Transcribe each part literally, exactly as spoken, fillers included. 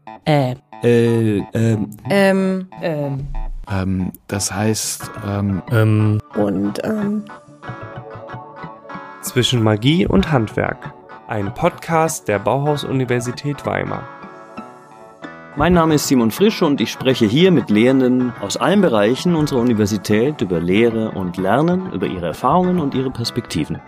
Äh. Äh, ähm. Ähm. Ähm. Ähm, das heißt, ähm. Ähm. Und, ähm. Zwischen Magie und Handwerk. Ein Podcast der Bauhaus-Universität Weimar. Mein Name ist Simon Frisch und ich spreche hier mit Lehrenden aus allen Bereichen unserer Universität über Lehre und Lernen, über ihre Erfahrungen und ihre Perspektiven.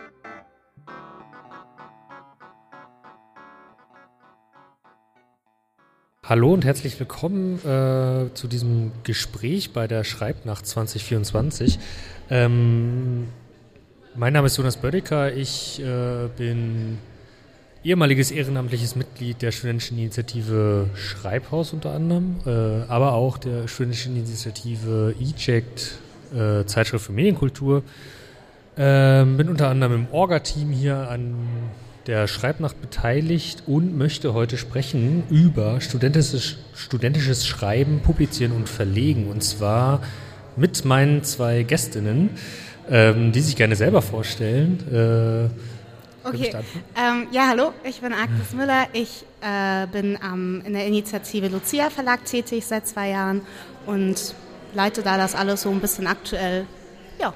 Hallo und herzlich willkommen äh, zu diesem Gespräch bei der Schreibnacht zwanzig vierundzwanzig. Ähm, mein Name ist Jonas Bödecker, ich äh, bin ehemaliges ehrenamtliches Mitglied der Studentischen Initiative Schreibhaus unter anderem, äh, aber auch der Studentischen Initiative E-Ject, äh, Zeitschrift für Medienkultur. Äh, bin unter anderem im Orga-Team hier an der Schreibnacht beteiligt und möchte heute sprechen über studentisches, studentisches Schreiben, Publizieren und Verlegen. Und zwar mit meinen zwei Gästinnen, ähm, die sich gerne selber vorstellen. Äh, okay, ähm, ja, hallo, ich bin Agnes Müller. Ich äh, bin ähm, in der Initiative Lucia Verlag tätig seit zwei Jahren und leite da das alles so ein bisschen aktuell. Ja.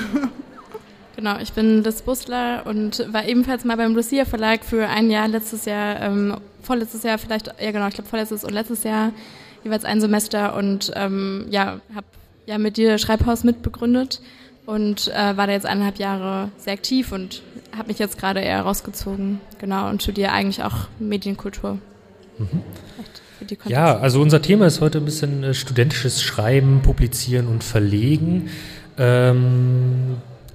Genau, ich bin Liz Busler und war ebenfalls mal beim Lucia Verlag für ein Jahr, letztes Jahr, ähm, vorletztes Jahr vielleicht, ja genau, ich glaube vorletztes und letztes Jahr, jeweils ein Semester und ähm, ja, habe ja mit dir Schreibhaus mitbegründet und äh, war da jetzt eineinhalb Jahre sehr aktiv und habe mich jetzt gerade eher rausgezogen, genau, und studiere eigentlich auch Medienkultur. Mhm. Ja, also unser Thema ist heute ein bisschen äh, studentisches Schreiben, Publizieren und Verlegen. Ähm,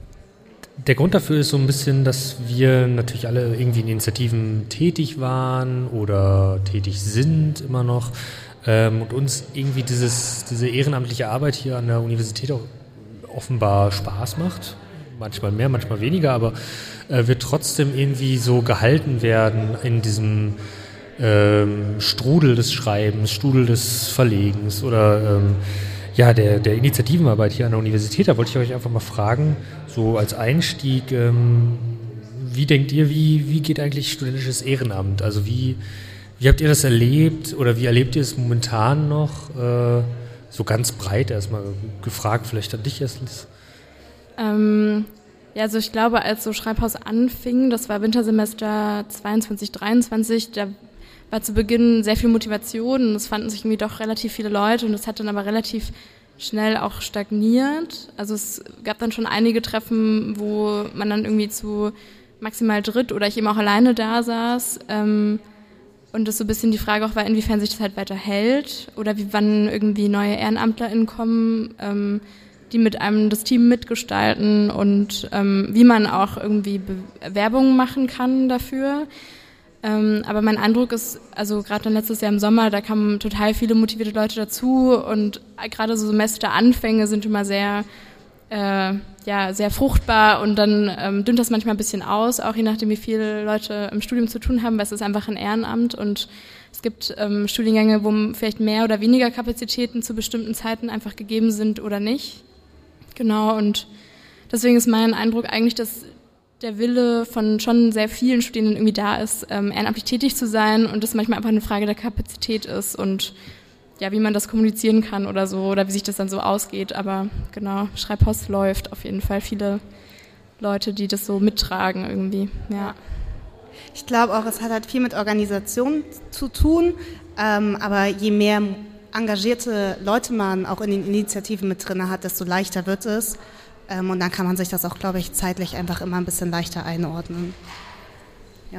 Der Grund dafür ist so ein bisschen, dass wir natürlich alle irgendwie in Initiativen tätig waren oder tätig sind immer noch ähm, und uns irgendwie dieses, diese ehrenamtliche Arbeit hier an der Universität auch offenbar Spaß macht. Manchmal mehr, manchmal weniger, aber äh, wir trotzdem irgendwie so gehalten werden in diesem ähm, Strudel des Schreibens, Strudel des Verlegens oder ähm, Ja, der, der Initiativenarbeit hier an der Universität, da wollte ich euch einfach mal fragen, so als Einstieg, ähm, wie denkt ihr, wie, wie geht eigentlich studentisches Ehrenamt? Also wie, wie habt ihr das erlebt oder wie erlebt ihr es momentan noch? Äh, so ganz breit erstmal gefragt, vielleicht an dich erstens. Ähm, ja, also ich glaube, als so Schreibhaus anfing, das war Wintersemester zweiundzwanzig, dreiundzwanzig, da war zu Beginn sehr viel Motivation und es fanden sich irgendwie doch relativ viele Leute und es hat dann aber relativ schnell auch stagniert. Also es gab dann schon einige Treffen, wo man dann irgendwie zu maximal dritt oder ich eben auch alleine da saß ähm, und es so ein bisschen die Frage auch war, inwiefern sich das halt weiter hält oder wie wann irgendwie neue EhrenamtlerInnen kommen, ähm, die mit einem das Team mitgestalten und ähm, wie man auch irgendwie Bewerbungen machen kann dafür. Ähm, aber mein Eindruck ist, also gerade dann letztes Jahr im Sommer, da kamen total viele motivierte Leute dazu und gerade so Semesteranfänge sind immer sehr, äh, ja, sehr fruchtbar und dann ähm, dünnt das manchmal ein bisschen aus, auch je nachdem, wie viele Leute im Studium zu tun haben, weil es ist einfach ein Ehrenamt und es gibt ähm, Studiengänge, wo vielleicht mehr oder weniger Kapazitäten zu bestimmten Zeiten einfach gegeben sind oder nicht. Genau, und deswegen ist mein Eindruck eigentlich, dass der Wille von schon sehr vielen Studierenden irgendwie da ist, ähm, ehrenamtlich tätig zu sein und das manchmal einfach eine Frage der Kapazität ist und ja, wie man das kommunizieren kann oder so oder wie sich das dann so ausgeht. Aber genau, Schreibhaus läuft auf jeden Fall. Viele Leute, die das so mittragen irgendwie, ja. Ich glaube auch, es hat halt viel mit Organisation zu tun, ähm, aber je mehr engagierte Leute man auch in den Initiativen mit drin hat, desto leichter wird es. Ähm, und dann kann man sich das auch, glaube ich, zeitlich einfach immer ein bisschen leichter einordnen. Ja.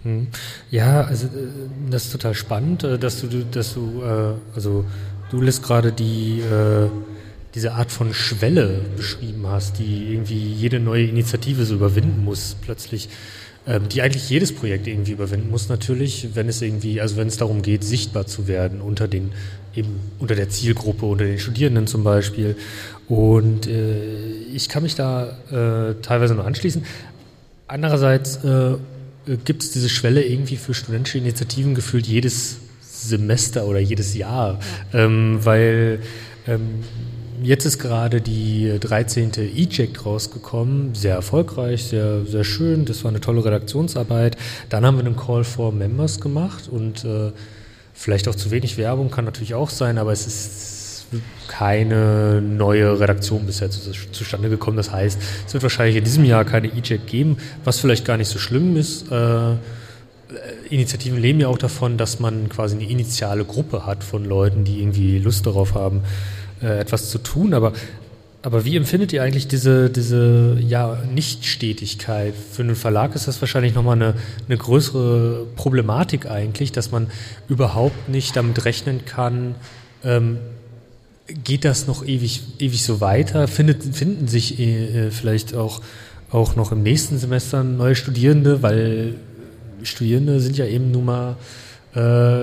Ja, also das ist total spannend, dass du, dass du, also du lässt gerade die diese Art von Schwelle beschrieben hast, die irgendwie jede neue Initiative so überwinden muss, plötzlich, die eigentlich jedes Projekt irgendwie überwinden muss, natürlich, wenn es irgendwie, also wenn es darum geht, sichtbar zu werden unter den eben unter der Zielgruppe, unter den Studierenden zum Beispiel. Und äh, ich kann mich da äh, teilweise nur anschließen. Andererseits äh, gibt es diese Schwelle irgendwie für studentische Initiativen gefühlt jedes Semester oder jedes Jahr, ja. ähm, weil ähm, jetzt ist gerade die dreizehnte E-Ject rausgekommen, sehr erfolgreich, sehr, sehr schön, das war eine tolle Redaktionsarbeit. Dann haben wir einen Call for Members gemacht und äh, Vielleicht auch zu wenig Werbung kann natürlich auch sein, aber es ist keine neue Redaktion bisher zu, zustande gekommen. Das heißt, es wird wahrscheinlich in diesem Jahr keine E J A C geben, was vielleicht gar nicht so schlimm ist. Äh, Initiativen leben ja auch davon, dass man quasi eine initiale Gruppe hat von Leuten, die irgendwie Lust darauf haben, äh, etwas zu tun. Aber, aber wie empfindet ihr eigentlich diese, diese ja, Nichtstetigkeit? Für einen Verlag ist das wahrscheinlich nochmal eine, eine größere Problematik eigentlich, dass man überhaupt nicht damit rechnen kann, ähm, geht das noch ewig, ewig so weiter? Findet, finden sich äh, vielleicht auch, auch noch im nächsten Semester neue Studierende, weil Studierende sind ja eben nun mal äh,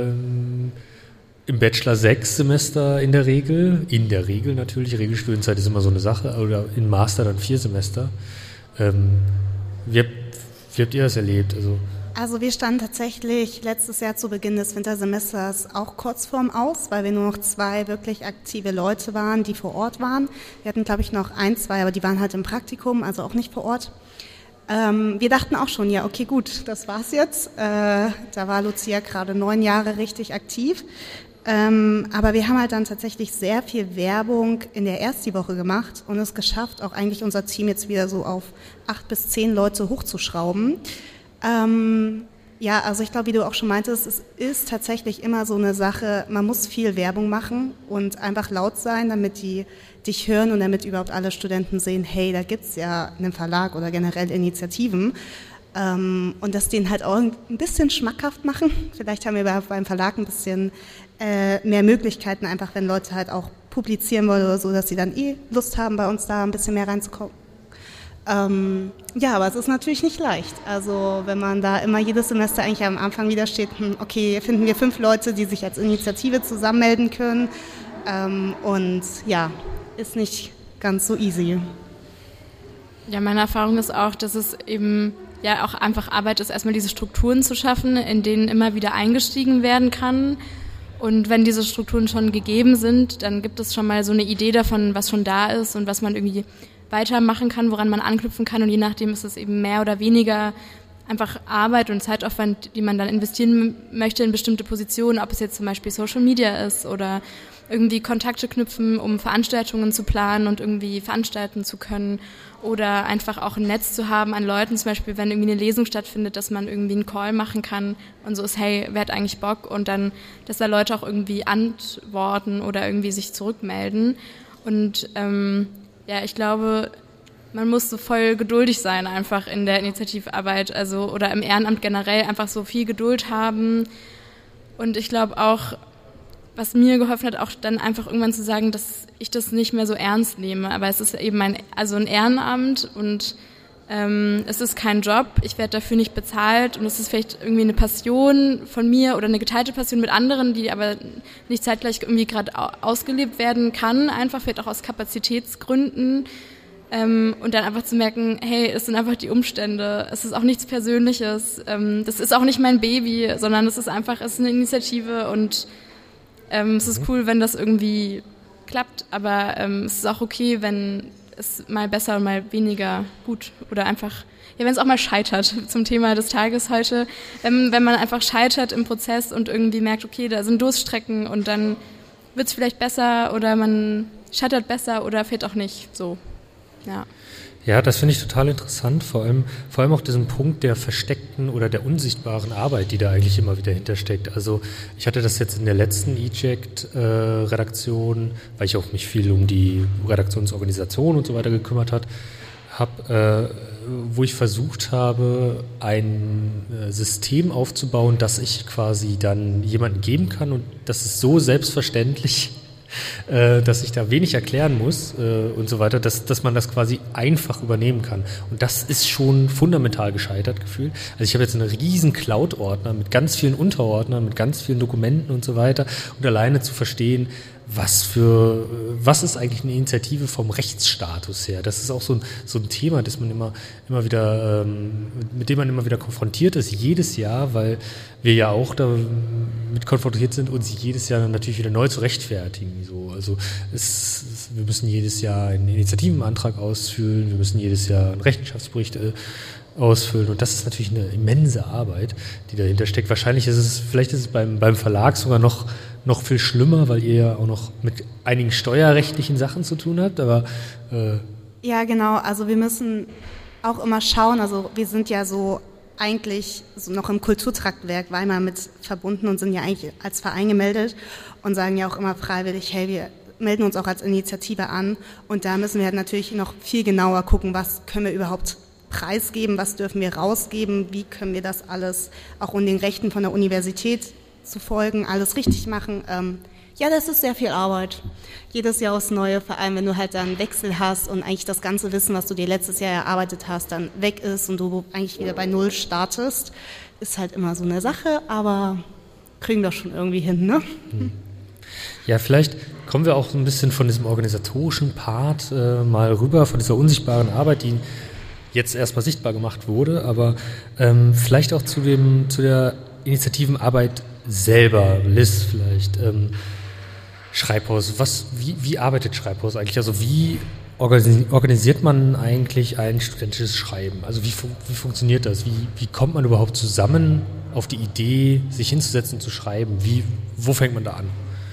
im Bachelor sechs Semester in der Regel, in der Regel natürlich, Regelstudienzeit ist immer so eine Sache, oder im Master dann vier Semester. Ähm, wie, habt, wie habt ihr das erlebt? Also, also wir standen tatsächlich letztes Jahr zu Beginn des Wintersemesters auch kurz vorm Aus, weil wir nur noch zwei wirklich aktive Leute waren, die vor Ort waren. Wir hatten, glaube ich, noch ein, zwei, aber die waren halt im Praktikum, also auch nicht vor Ort. Ähm, wir dachten auch schon, ja, okay, gut, das war's jetzt. Äh, da war Lucia gerade neun Jahre richtig aktiv. Ähm, aber wir haben halt dann tatsächlich sehr viel Werbung in der Ersti-Woche gemacht und es geschafft, auch eigentlich unser Team jetzt wieder so auf acht bis zehn Leute hochzuschrauben. Ähm, ja, also ich glaube, wie du auch schon meintest, es ist tatsächlich immer so eine Sache, man muss viel Werbung machen und einfach laut sein, damit die dich hören und damit überhaupt alle Studenten sehen, hey, da gibt's ja einen Verlag oder generell Initiativen. Ähm, und das denen halt auch ein bisschen schmackhaft machen. Vielleicht haben wir beim Verlag ein bisschen äh, mehr Möglichkeiten, einfach wenn Leute halt auch publizieren wollen oder so, dass sie dann eh Lust haben, bei uns da ein bisschen mehr reinzukommen. Ähm, ja, aber es ist natürlich nicht leicht. Also wenn man da immer jedes Semester eigentlich am Anfang wieder steht, hm, okay, finden wir fünf Leute, die sich als Initiative zusammenmelden können. Ähm, und ja, ist nicht ganz so easy. Ja, meine Erfahrung ist auch, dass es eben ja auch einfach Arbeit ist, erstmal diese Strukturen zu schaffen, in denen immer wieder eingestiegen werden kann. Und wenn diese Strukturen schon gegeben sind, dann gibt es schon mal so eine Idee davon, was schon da ist und was man irgendwie weitermachen kann, woran man anknüpfen kann. Und je nachdem ist es eben mehr oder weniger einfach Arbeit und Zeitaufwand, die man dann investieren möchte in bestimmte Positionen, ob es jetzt zum Beispiel Social Media ist oder irgendwie Kontakte knüpfen, um Veranstaltungen zu planen und irgendwie veranstalten zu können oder einfach auch ein Netz zu haben an Leuten, zum Beispiel wenn irgendwie eine Lesung stattfindet, dass man irgendwie einen Call machen kann und so ist, hey, wer hat eigentlich Bock? Und dann, dass da Leute auch irgendwie antworten oder irgendwie sich zurückmelden. Und ähm, ja, ich glaube, man muss so voll geduldig sein einfach in der Initiativarbeit, also oder im Ehrenamt generell einfach so viel Geduld haben. Und ich glaube auch, was mir geholfen hat, auch dann einfach irgendwann zu sagen, dass ich das nicht mehr so ernst nehme. Aber es ist eben ein, also ein Ehrenamt und ähm, es ist kein Job. Ich werde dafür nicht bezahlt und es ist vielleicht irgendwie eine Passion von mir oder eine geteilte Passion mit anderen, die aber nicht zeitgleich irgendwie gerade ausgelebt werden kann, einfach vielleicht auch aus Kapazitätsgründen. Ähm, und dann einfach zu merken, hey, es sind einfach die Umstände, es ist auch nichts Persönliches, ähm, das ist auch nicht mein Baby, sondern es ist einfach, es ist eine Initiative und ähm, es ist cool, wenn das irgendwie klappt, aber ähm, es ist auch okay, wenn es mal besser und mal weniger gut oder einfach, ja, wenn es auch mal scheitert, zum Thema des Tages heute, ähm, wenn man einfach scheitert im Prozess und irgendwie merkt, okay, da sind Durststrecken und dann wird es vielleicht besser oder man scheitert besser oder vielleicht auch nicht, so. Ja. Ja, das finde ich total interessant, vor allem, vor allem auch diesen Punkt der versteckten oder der unsichtbaren Arbeit, die da eigentlich immer wieder hintersteckt. Also ich hatte das jetzt in der letzten E J A C-Redaktion, äh, weil ich auch mich viel um die Redaktionsorganisation und so weiter gekümmert hat, hab, äh, wo ich versucht habe, ein äh, System aufzubauen, das ich quasi dann jemandem geben kann und das ist so selbstverständlich, Äh, dass ich da wenig erklären muss äh, und so weiter, dass, dass man das quasi einfach übernehmen kann. Und das ist schon fundamental gescheitert gefühlt. Also ich habe jetzt einen riesen Cloud-Ordner mit ganz vielen Unterordnern, mit ganz vielen Dokumenten und so weiter und alleine zu verstehen, was für, was ist eigentlich eine Initiative vom Rechtsstatus her? Das ist auch so ein, so ein Thema, das man immer, immer wieder, ähm, mit dem man immer wieder konfrontiert ist, jedes Jahr, weil wir ja auch damit konfrontiert sind, uns jedes Jahr natürlich wieder neu zu rechtfertigen. So, also es, es, wir müssen jedes Jahr einen Initiativenantrag ausfüllen, wir müssen jedes Jahr einen Rechenschaftsbericht äh, ausfüllen. Und das ist natürlich eine immense Arbeit, die dahinter steckt. Wahrscheinlich ist es, vielleicht ist es beim, beim Verlag sogar noch, noch viel schlimmer, weil ihr ja auch noch mit einigen steuerrechtlichen Sachen zu tun habt, aber äh ja, genau. Also wir müssen auch immer schauen, also wir sind ja so eigentlich so noch im Kulturtraktwerk Weimar mit verbunden und sind ja eigentlich als Verein gemeldet und sagen ja auch immer freiwillig, hey, wir melden uns auch als Initiative an und da müssen wir natürlich noch viel genauer gucken, was können wir überhaupt preisgeben, was dürfen wir rausgeben, wie können wir das alles auch um den Rechten von der Universität zu folgen, alles richtig machen. Ähm, ja, das ist sehr viel Arbeit. Jedes Jahr aufs Neue, vor allem wenn du halt dann einen Wechsel hast und eigentlich das ganze Wissen, was du dir letztes Jahr erarbeitet hast, dann weg ist und du eigentlich wieder bei Null startest, ist halt immer so eine Sache, aber kriegen wir schon irgendwie hin, ne? Ja, vielleicht kommen wir auch so ein bisschen von diesem organisatorischen Part äh, mal rüber, von dieser unsichtbaren Arbeit, die jetzt erstmal sichtbar gemacht wurde, aber ähm, vielleicht auch zu dem zu der Initiativenarbeit selber. Liz vielleicht. Ähm, Schreibhaus, was, wie, wie arbeitet Schreibhaus eigentlich? Also wie organisiert man eigentlich ein studentisches Schreiben? Also wie, wie funktioniert das? Wie, wie kommt man überhaupt zusammen auf die Idee, sich hinzusetzen, zu schreiben? Wie, wo fängt man da an?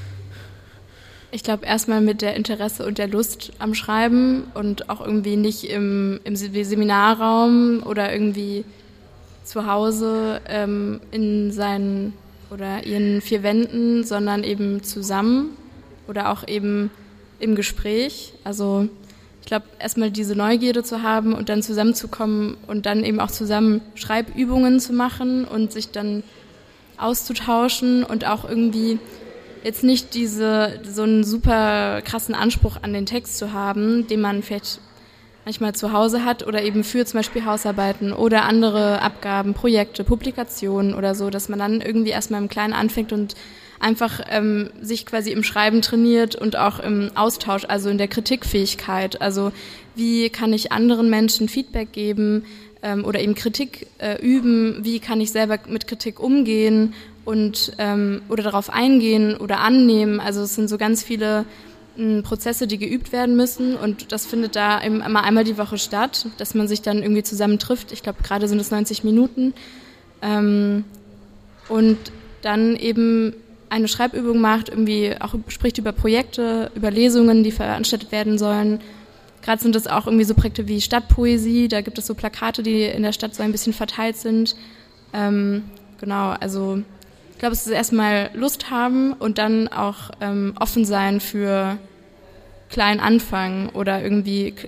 Ich glaube erstmal mit der Interesse und der Lust am Schreiben und auch irgendwie nicht im, im Seminarraum oder irgendwie zu Hause ähm, in seinen oder ihren vier Wänden, sondern eben zusammen oder auch eben im Gespräch. Also ich glaube, erstmal diese Neugierde zu haben und dann zusammenzukommen und dann eben auch zusammen Schreibübungen zu machen und sich dann auszutauschen und auch irgendwie jetzt nicht diese so einen super krassen Anspruch an den Text zu haben, den man vielleicht manchmal zu Hause hat oder eben für zum Beispiel Hausarbeiten oder andere Abgaben, Projekte, Publikationen oder so, dass man dann irgendwie erstmal im Kleinen anfängt und einfach ähm, sich quasi im Schreiben trainiert und auch im Austausch, also in der Kritikfähigkeit. Also wie kann ich anderen Menschen Feedback geben ähm, oder eben Kritik äh, üben, wie kann ich selber mit Kritik umgehen und ähm, oder darauf eingehen oder annehmen. Also es sind so ganz viele Prozesse, die geübt werden müssen und das findet da immer einmal die Woche statt, dass man sich dann irgendwie zusammen trifft. Ich glaube, gerade sind es neunzig Minuten ähm, und dann eben eine Schreibübung macht, irgendwie auch spricht über Projekte, über Lesungen, die veranstaltet werden sollen. Gerade sind es auch irgendwie so Projekte wie Stadtpoesie, da gibt es so Plakate, die in der Stadt so ein bisschen verteilt sind. Ähm, genau, also ich glaube, es ist erstmal Lust haben und dann auch ähm, offen sein für kleinen Anfang oder irgendwie k-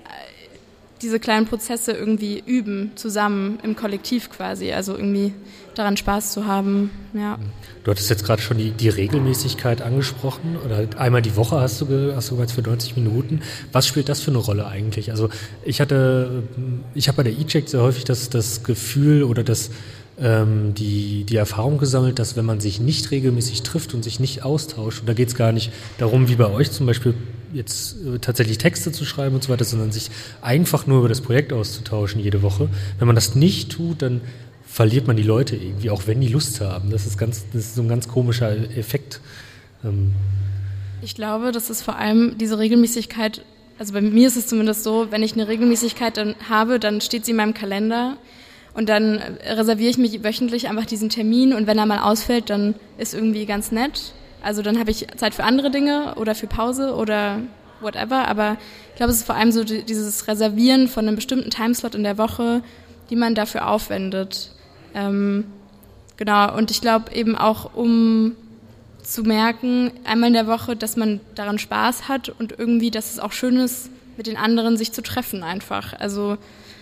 diese kleinen Prozesse irgendwie üben, zusammen im Kollektiv quasi, also irgendwie daran Spaß zu haben, ja. Du hattest jetzt gerade schon die, die Regelmäßigkeit angesprochen oder einmal die Woche hast du, ge, hast du bereits für neunzig Minuten. Was spielt das für eine Rolle eigentlich? Also ich hatte, ich habe bei der E-Check sehr häufig das, das Gefühl oder das ähm, die, die Erfahrung gesammelt, dass wenn man sich nicht regelmäßig trifft und sich nicht austauscht, und da geht es gar nicht darum, wie bei euch zum Beispiel jetzt äh, tatsächlich Texte zu schreiben und so weiter, sondern sich einfach nur über das Projekt auszutauschen jede Woche. Wenn man das nicht tut, dann verliert man die Leute irgendwie, auch wenn die Lust haben. Das ist ganz, das ist so ein ganz komischer Effekt. Ähm ich glaube, das ist vor allem diese Regelmäßigkeit, also bei mir ist es zumindest so, wenn ich eine Regelmäßigkeit dann habe, dann steht sie in meinem Kalender und dann reserviere ich mich wöchentlich einfach diesen Termin und wenn er mal ausfällt, dann ist irgendwie ganz nett. Also dann habe ich Zeit für andere Dinge oder für Pause oder whatever, aber ich glaube, es ist vor allem so dieses Reservieren von einem bestimmten Timeslot in der Woche, die man dafür aufwendet. Ähm, genau, und ich glaube eben auch, um zu merken, einmal in der Woche, dass man daran Spaß hat und irgendwie, dass es auch schön ist, mit den anderen sich zu treffen einfach. Also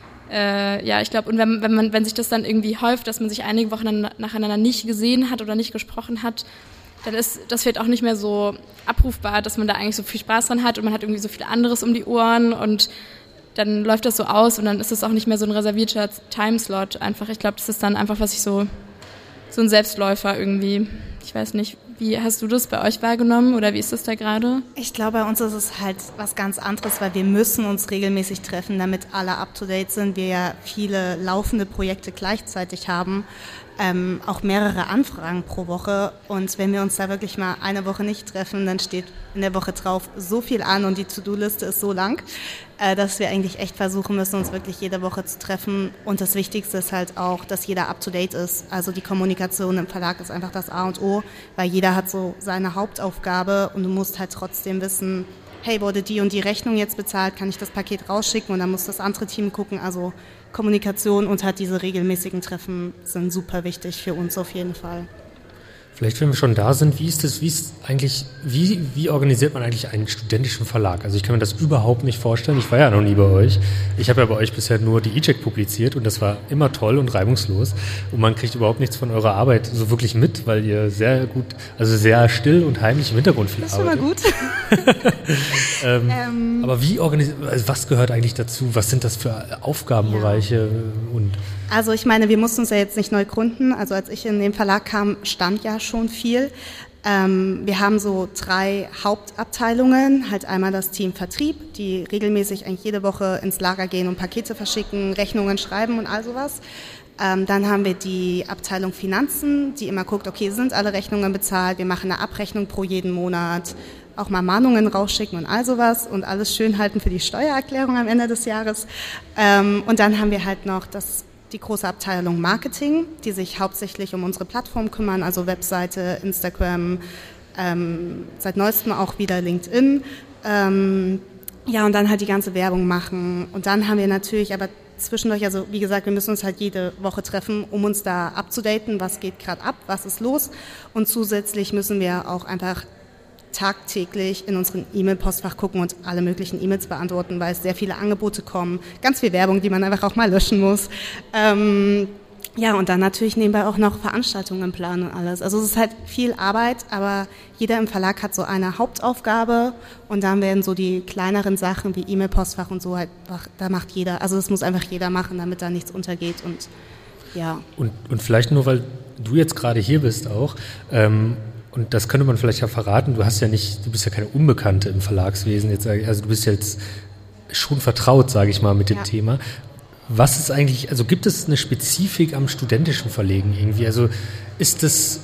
äh, ja, ich glaube, und wenn, wenn man, wenn sich das dann irgendwie häuft, dass man sich einige Wochen nacheinander nicht gesehen hat oder nicht gesprochen hat, dann ist das vielleicht auch nicht mehr so abrufbar, dass man da eigentlich so viel Spaß dran hat und man hat irgendwie so viel anderes um die Ohren und dann läuft das so aus und dann ist es auch nicht mehr so ein reservierter Timeslot einfach. Ich glaube, das ist dann einfach, was ich so, so ein Selbstläufer irgendwie, ich weiß nicht, wie hast du das bei euch wahrgenommen oder wie ist das da gerade? Ich glaube, bei uns ist es halt was ganz anderes, weil wir müssen uns regelmäßig treffen, damit alle up-to-date sind. Wir ja viele laufende Projekte gleichzeitig haben. ähm, auch mehrere Anfragen pro Woche. Und wenn wir uns da wirklich mal eine Woche nicht treffen, dann steht in der Woche drauf so viel an und die To-Do-Liste ist so lang, äh, dass wir eigentlich echt versuchen müssen, uns wirklich jede Woche zu treffen. Und das Wichtigste ist halt auch, dass jeder up-to-date ist. Also die Kommunikation im Verlag ist einfach das A und O, weil jeder hat so seine Hauptaufgabe und du musst halt trotzdem wissen, hey, wurde die und die Rechnung jetzt bezahlt, kann ich das Paket rausschicken und dann muss das andere Team gucken. Also Kommunikation und halt diese regelmäßigen Treffen sind super wichtig für uns auf jeden Fall. Vielleicht, wenn wir schon da sind, wie ist das, wie ist eigentlich, wie, wie organisiert man eigentlich einen studentischen Verlag? Also ich kann mir das überhaupt nicht vorstellen. Ich war ja noch nie bei euch. Ich habe ja bei euch bisher nur die E-Check publiziert und das war immer toll und reibungslos. Und man kriegt überhaupt nichts von eurer Arbeit so wirklich mit, weil ihr sehr gut, also sehr still und heimlich im Hintergrund viel arbeitet. Das ist schon mal gut. ähm, ähm, aber wie organisiert, also was gehört eigentlich dazu? Was sind das für Aufgabenbereiche? Ja. Und Also ich meine, wir mussten uns ja jetzt nicht neu gründen. Also als ich in den Verlag kam, stand ja schon viel. Ähm, wir haben so drei Hauptabteilungen. Halt einmal das Team Vertrieb, die regelmäßig eigentlich jede Woche ins Lager gehen und Pakete verschicken, Rechnungen schreiben und all sowas. Ähm, dann haben wir die Abteilung Finanzen, die immer guckt, okay, sind alle Rechnungen bezahlt? Wir machen eine Abrechnung pro jeden Monat. Auch mal Mahnungen rausschicken und all sowas und alles schön halten für die Steuererklärung am Ende des Jahres. Ähm, und dann haben wir halt noch das die große Abteilung Marketing, die sich hauptsächlich um unsere Plattform kümmern, also Webseite, Instagram, ähm, seit neuestem auch wieder LinkedIn. Ähm, ja, und dann halt die ganze Werbung machen. Und dann haben wir natürlich aber zwischendurch, also wie gesagt, wir müssen uns halt jede Woche treffen, um uns da abzudaten, was geht gerade ab, was ist los. Und zusätzlich müssen wir auch einfach tagtäglich in unseren E-Mail-Postfach gucken und alle möglichen E-Mails beantworten, weil es sehr viele Angebote kommen, ganz viel Werbung, die man einfach auch mal löschen muss. Ähm, ja, und dann natürlich nebenbei auch noch Veranstaltungen planen und alles. Also es ist halt viel Arbeit, aber jeder im Verlag hat so eine Hauptaufgabe und dann werden so die kleineren Sachen wie E-Mail-Postfach und so halt, da macht jeder, also das muss einfach jeder machen, damit da nichts untergeht und ja. Und, und vielleicht nur, weil du jetzt gerade hier bist auch, ähm, und das könnte man vielleicht ja verraten, du hast ja nicht, du bist ja keine Unbekannte im Verlagswesen, jetzt, also du bist jetzt schon vertraut, sage ich mal, mit dem ja. Thema. Was ist eigentlich, also gibt es eine Spezifik am studentischen Verlegen irgendwie? Also ist das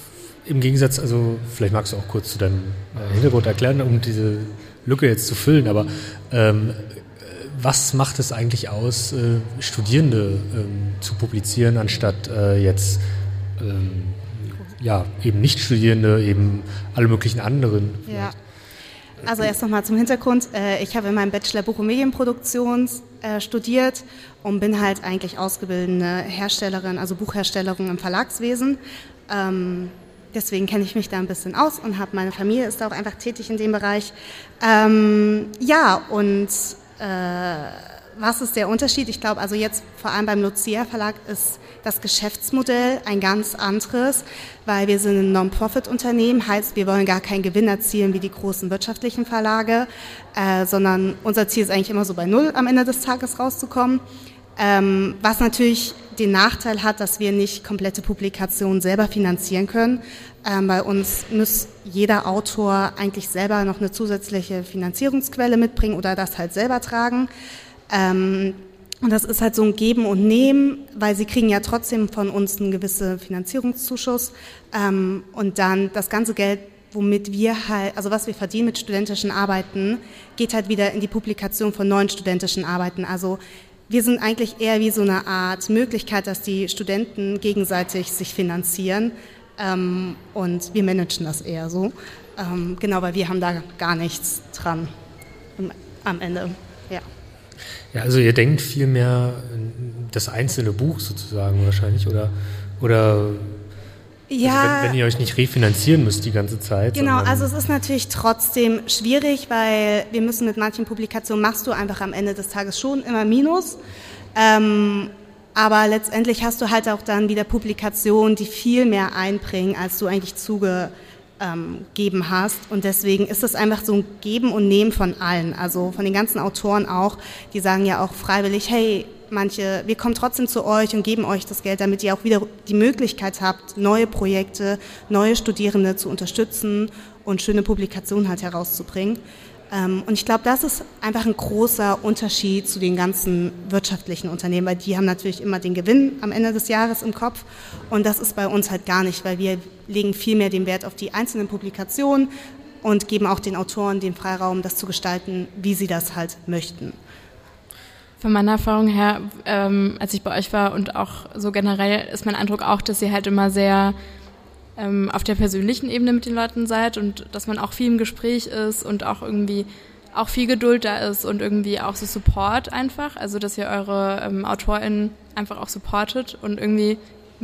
im Gegensatz, also vielleicht magst du auch kurz zu deinem Hintergrund erklären, um diese Lücke jetzt zu füllen, aber ähm, was macht es eigentlich aus, äh, Studierende ähm, zu publizieren, anstatt äh, jetzt ähm, ja, eben Nicht-Studierende, eben alle möglichen anderen. Ja. Also erst nochmal zum Hintergrund. Ich habe in meinem Bachelor Buch- und Medienproduktion studiert und bin halt eigentlich ausgebildete Herstellerin, also Buchherstellerin im Verlagswesen. Deswegen kenne ich mich da ein bisschen aus und habe meine Familie ist da auch einfach tätig in dem Bereich. Ja, und was ist der Unterschied? Ich glaube, also jetzt vor allem beim Lucia Verlag ist das Geschäftsmodell ein ganz anderes, weil wir sind ein Non-Profit-Unternehmen, heißt, wir wollen gar keinen Gewinn erzielen wie die großen wirtschaftlichen Verlage, äh, sondern unser Ziel ist eigentlich immer so bei Null am Ende des Tages rauszukommen, ähm, was natürlich den Nachteil hat, dass wir nicht komplette Publikationen selber finanzieren können. Ähm, bei uns muss jeder Autor eigentlich selber noch eine zusätzliche Finanzierungsquelle mitbringen oder das halt selber tragen. Ähm, und das ist halt so ein Geben und Nehmen, weil sie kriegen ja trotzdem von uns einen gewissen Finanzierungszuschuss ähm, und dann das ganze Geld, womit wir halt, also was wir verdienen mit studentischen Arbeiten, geht halt wieder in die Publikation von neuen studentischen Arbeiten. Also wir sind eigentlich eher wie so eine Art Möglichkeit, dass die Studenten gegenseitig sich finanzieren ähm, und wir managen das eher so, ähm, genau, weil wir haben da gar nichts dran am, am Ende, ja. Ja, also ihr denkt viel mehr das einzelne Buch sozusagen wahrscheinlich, oder, oder ja, also wenn, wenn ihr euch nicht refinanzieren müsst die ganze Zeit. Genau, also es ist natürlich trotzdem schwierig, weil wir müssen mit manchen Publikationen, machst du einfach am Ende des Tages schon immer Minus, ähm, aber letztendlich hast du halt auch dann wieder Publikationen, die viel mehr einbringen, als du eigentlich zuge Ähm, geben hast und deswegen ist es einfach so ein Geben und Nehmen von allen, also von den ganzen Autoren auch, die sagen ja auch freiwillig, hey, manche, wir kommen trotzdem zu euch und geben euch das Geld, damit ihr auch wieder die Möglichkeit habt, neue Projekte, neue Studierende zu unterstützen und schöne Publikationen halt herauszubringen. Ähm, und ich glaube, das ist einfach ein großer Unterschied zu den ganzen wirtschaftlichen Unternehmen, weil die haben natürlich immer den Gewinn am Ende des Jahres im Kopf und das ist bei uns halt gar nicht, weil wir legen viel mehr den Wert auf die einzelnen Publikationen und geben auch den Autoren den Freiraum, das zu gestalten, wie sie das halt möchten. Von meiner Erfahrung her, ähm, als ich bei euch war und auch so generell, ist mein Eindruck auch, dass ihr halt immer sehr ähm, auf der persönlichen Ebene mit den Leuten seid und dass man auch viel im Gespräch ist und auch irgendwie auch viel Geduld da ist und irgendwie auch so Support einfach, also dass ihr eure ähm, AutorInnen einfach auch supportet und irgendwie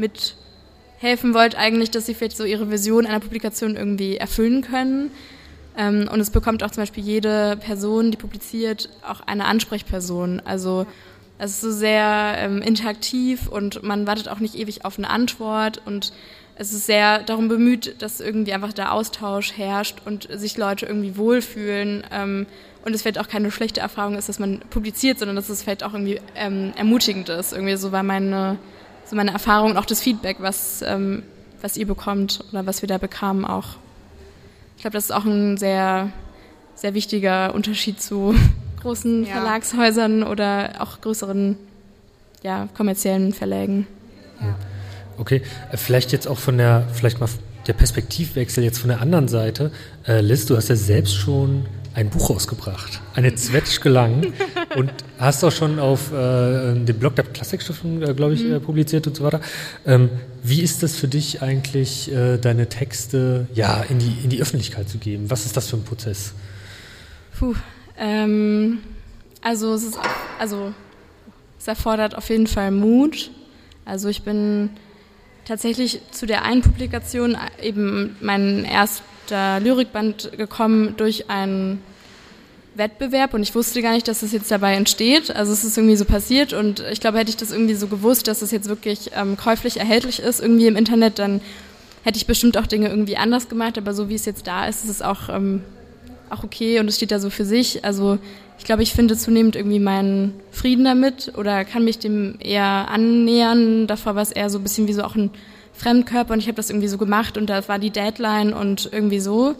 mithelfen wollt eigentlich, dass sie vielleicht so ihre Vision einer Publikation irgendwie erfüllen können. Ähm, und es bekommt auch zum Beispiel jede Person, die publiziert, auch eine Ansprechperson. Also es ist so sehr ähm, interaktiv und man wartet auch nicht ewig auf eine Antwort und es ist sehr darum bemüht, dass irgendwie einfach der Austausch herrscht und sich Leute irgendwie wohlfühlen ähm, und es vielleicht auch keine schlechte Erfahrung ist, dass man publiziert, sondern dass es vielleicht auch irgendwie ähm, ermutigend ist. Irgendwie so war meine, so meine Erfahrung und auch das Feedback, was, ähm, was ihr bekommt oder was wir da bekamen auch. Ich glaube, das ist auch ein sehr, sehr wichtiger Unterschied zu großen ja. Verlagshäusern oder auch größeren ja, kommerziellen Verlägen. Ja. Okay, vielleicht jetzt auch von der, vielleicht mal der Perspektivwechsel jetzt von der anderen Seite. Äh, Liz, du hast ja selbst schon ein Buch rausgebracht, eine Zwetschge lang und hast auch schon auf äh, dem Blog der Klassikstiftung, äh, glaube ich, mhm. äh, publiziert und so weiter. Ähm, wie ist das für dich eigentlich, äh, deine Texte ja in die in die Öffentlichkeit zu geben? Was ist das für ein Prozess? Puh, ähm, also es ist, also es erfordert auf jeden Fall Mut. Also ich bin tatsächlich zu der einen Publikation, eben mein erster Lyrikband, gekommen durch einen Wettbewerb und ich wusste gar nicht, dass das jetzt dabei entsteht. Also es ist irgendwie so passiert und ich glaube, hätte ich das irgendwie so gewusst, dass es jetzt wirklich ähm, käuflich erhältlich ist irgendwie im Internet, dann hätte ich bestimmt auch Dinge irgendwie anders gemacht, aber so wie es jetzt da ist, ist es auch, ähm, auch okay und es steht da so für sich. Also ich glaube, ich finde zunehmend irgendwie meinen Frieden damit oder kann mich dem eher annähern. Davor war es eher so ein bisschen wie so auch ein Fremdkörper und ich habe das irgendwie so gemacht und da war die Deadline und irgendwie so.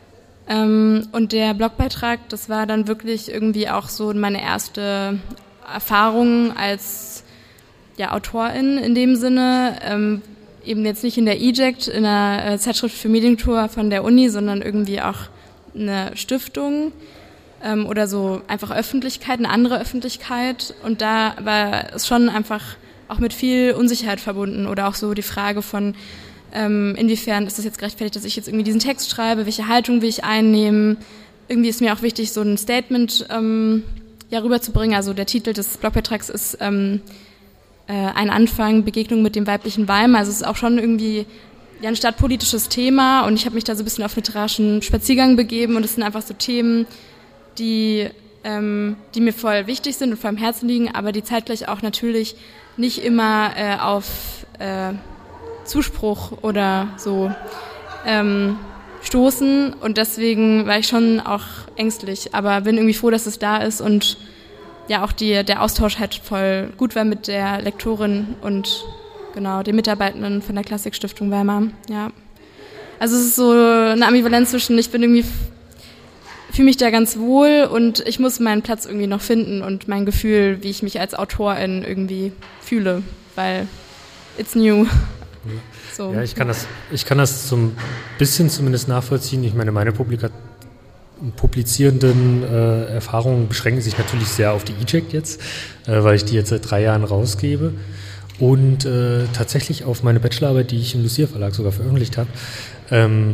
Ähm, und der Blogbeitrag, das war dann wirklich irgendwie auch so meine erste Erfahrung als ja, Autorin in dem Sinne. Ähm, eben jetzt nicht in der E J E C, in der äh, Zeitschrift für Medienkultur von der Uni, sondern irgendwie auch eine Stiftung. Ähm, oder so einfach Öffentlichkeit, eine andere Öffentlichkeit und da war es schon einfach auch mit viel Unsicherheit verbunden oder auch so die Frage von ähm, inwiefern ist das jetzt gerechtfertigt, dass ich jetzt irgendwie diesen Text schreibe, welche Haltung will ich einnehmen, irgendwie ist mir auch wichtig, so ein Statement ähm, ja rüberzubringen, also der Titel des Blogbeitrags ist ähm, äh, ein Anfang, Begegnung mit dem weiblichen Weimar, also es ist auch schon irgendwie ja ein stadtpolitisches Thema und ich habe mich da so ein bisschen auf literarischen Spaziergang begeben und es sind einfach so Themen, die, ähm, die mir voll wichtig sind und voll am Herzen liegen, aber die zeitgleich auch natürlich nicht immer äh, auf äh, Zuspruch oder so ähm, stoßen und deswegen war ich schon auch ängstlich, aber bin irgendwie froh, dass es da ist und ja auch die, der Austausch halt voll gut war mit der Lektorin und genau den Mitarbeitenden von der Klassikstiftung Weimar, ja. Also es ist so eine Ambivalenz zwischen, ich bin irgendwie fühle mich da ganz wohl und ich muss meinen Platz irgendwie noch finden und mein Gefühl, wie ich mich als Autorin irgendwie fühle, weil it's new. So. Ja, ich kann das, ich kann das so ein bisschen zumindest nachvollziehen. Ich meine, meine Publika- publizierenden äh, Erfahrungen beschränken sich natürlich sehr auf die E J E C jetzt, äh, weil ich die jetzt seit drei Jahren rausgebe und äh, tatsächlich auf meine Bachelorarbeit, die ich im Lucia Verlag sogar veröffentlicht habe. Ähm,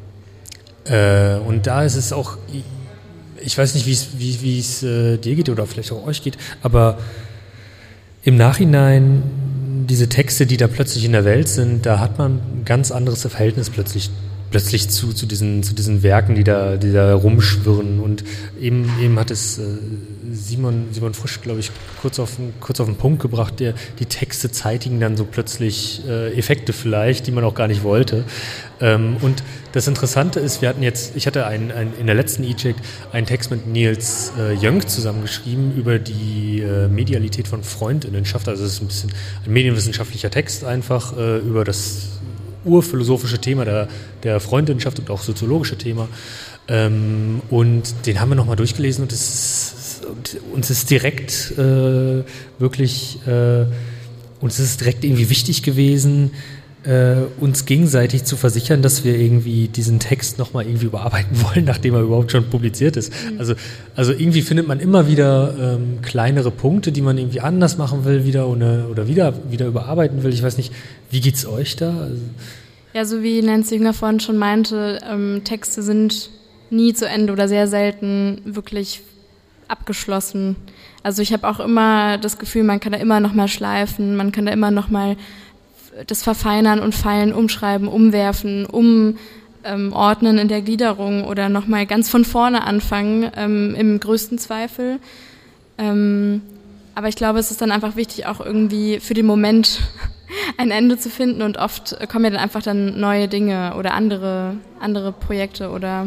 Äh, und da ist es auch, ich weiß nicht, wie es wie, wie es äh, dir geht oder vielleicht auch euch geht, aber im Nachhinein diese Texte, die da plötzlich in der Welt sind, da hat man ein ganz anderes Verhältnis plötzlich plötzlich zu zu diesen zu diesen Werken, die da die da rumschwirren und eben eben hat es äh, Simon Simon Frisch, glaube ich, kurz auf kurz auf den Punkt gebracht, der die Texte zeitigen dann so plötzlich äh, Effekte vielleicht, die man auch gar nicht wollte. Ähm, und das Interessante ist, wir hatten jetzt, ich hatte ein, ein, in der letzten E J E C einen Text mit Nils äh, Jönk zusammengeschrieben über die äh, Medialität von Freundinnenschaft. Also es ist ein bisschen ein medienwissenschaftlicher Text einfach äh, über das urphilosophische Thema der, der Freundinnenschaft und auch soziologische Thema. Ähm, und den haben wir nochmal durchgelesen und es ist, und uns ist direkt äh, wirklich, äh, uns ist direkt irgendwie wichtig gewesen, äh, uns gegenseitig zu versichern, dass wir irgendwie diesen Text nochmal irgendwie überarbeiten wollen, nachdem er überhaupt schon publiziert ist. Mhm. Also, also irgendwie findet man immer wieder ähm, kleinere Punkte, die man irgendwie anders machen will wieder oder, oder wieder, wieder überarbeiten will. Ich weiß nicht, wie geht's euch da? Also, ja, so wie Nancy Jünger vorhin schon meinte, ähm, Texte sind nie zu Ende oder sehr selten wirklich abgeschlossen. Also ich habe auch immer das Gefühl, man kann da immer noch mal schleifen, man kann da immer noch mal das verfeinern und feilen, umschreiben, umwerfen, umordnen ähm, in der Gliederung oder noch mal ganz von vorne anfangen, ähm, im größten Zweifel. Ähm, aber ich glaube, es ist dann einfach wichtig, auch irgendwie für den Moment ein Ende zu finden und oft kommen ja dann einfach dann neue Dinge oder andere, andere Projekte oder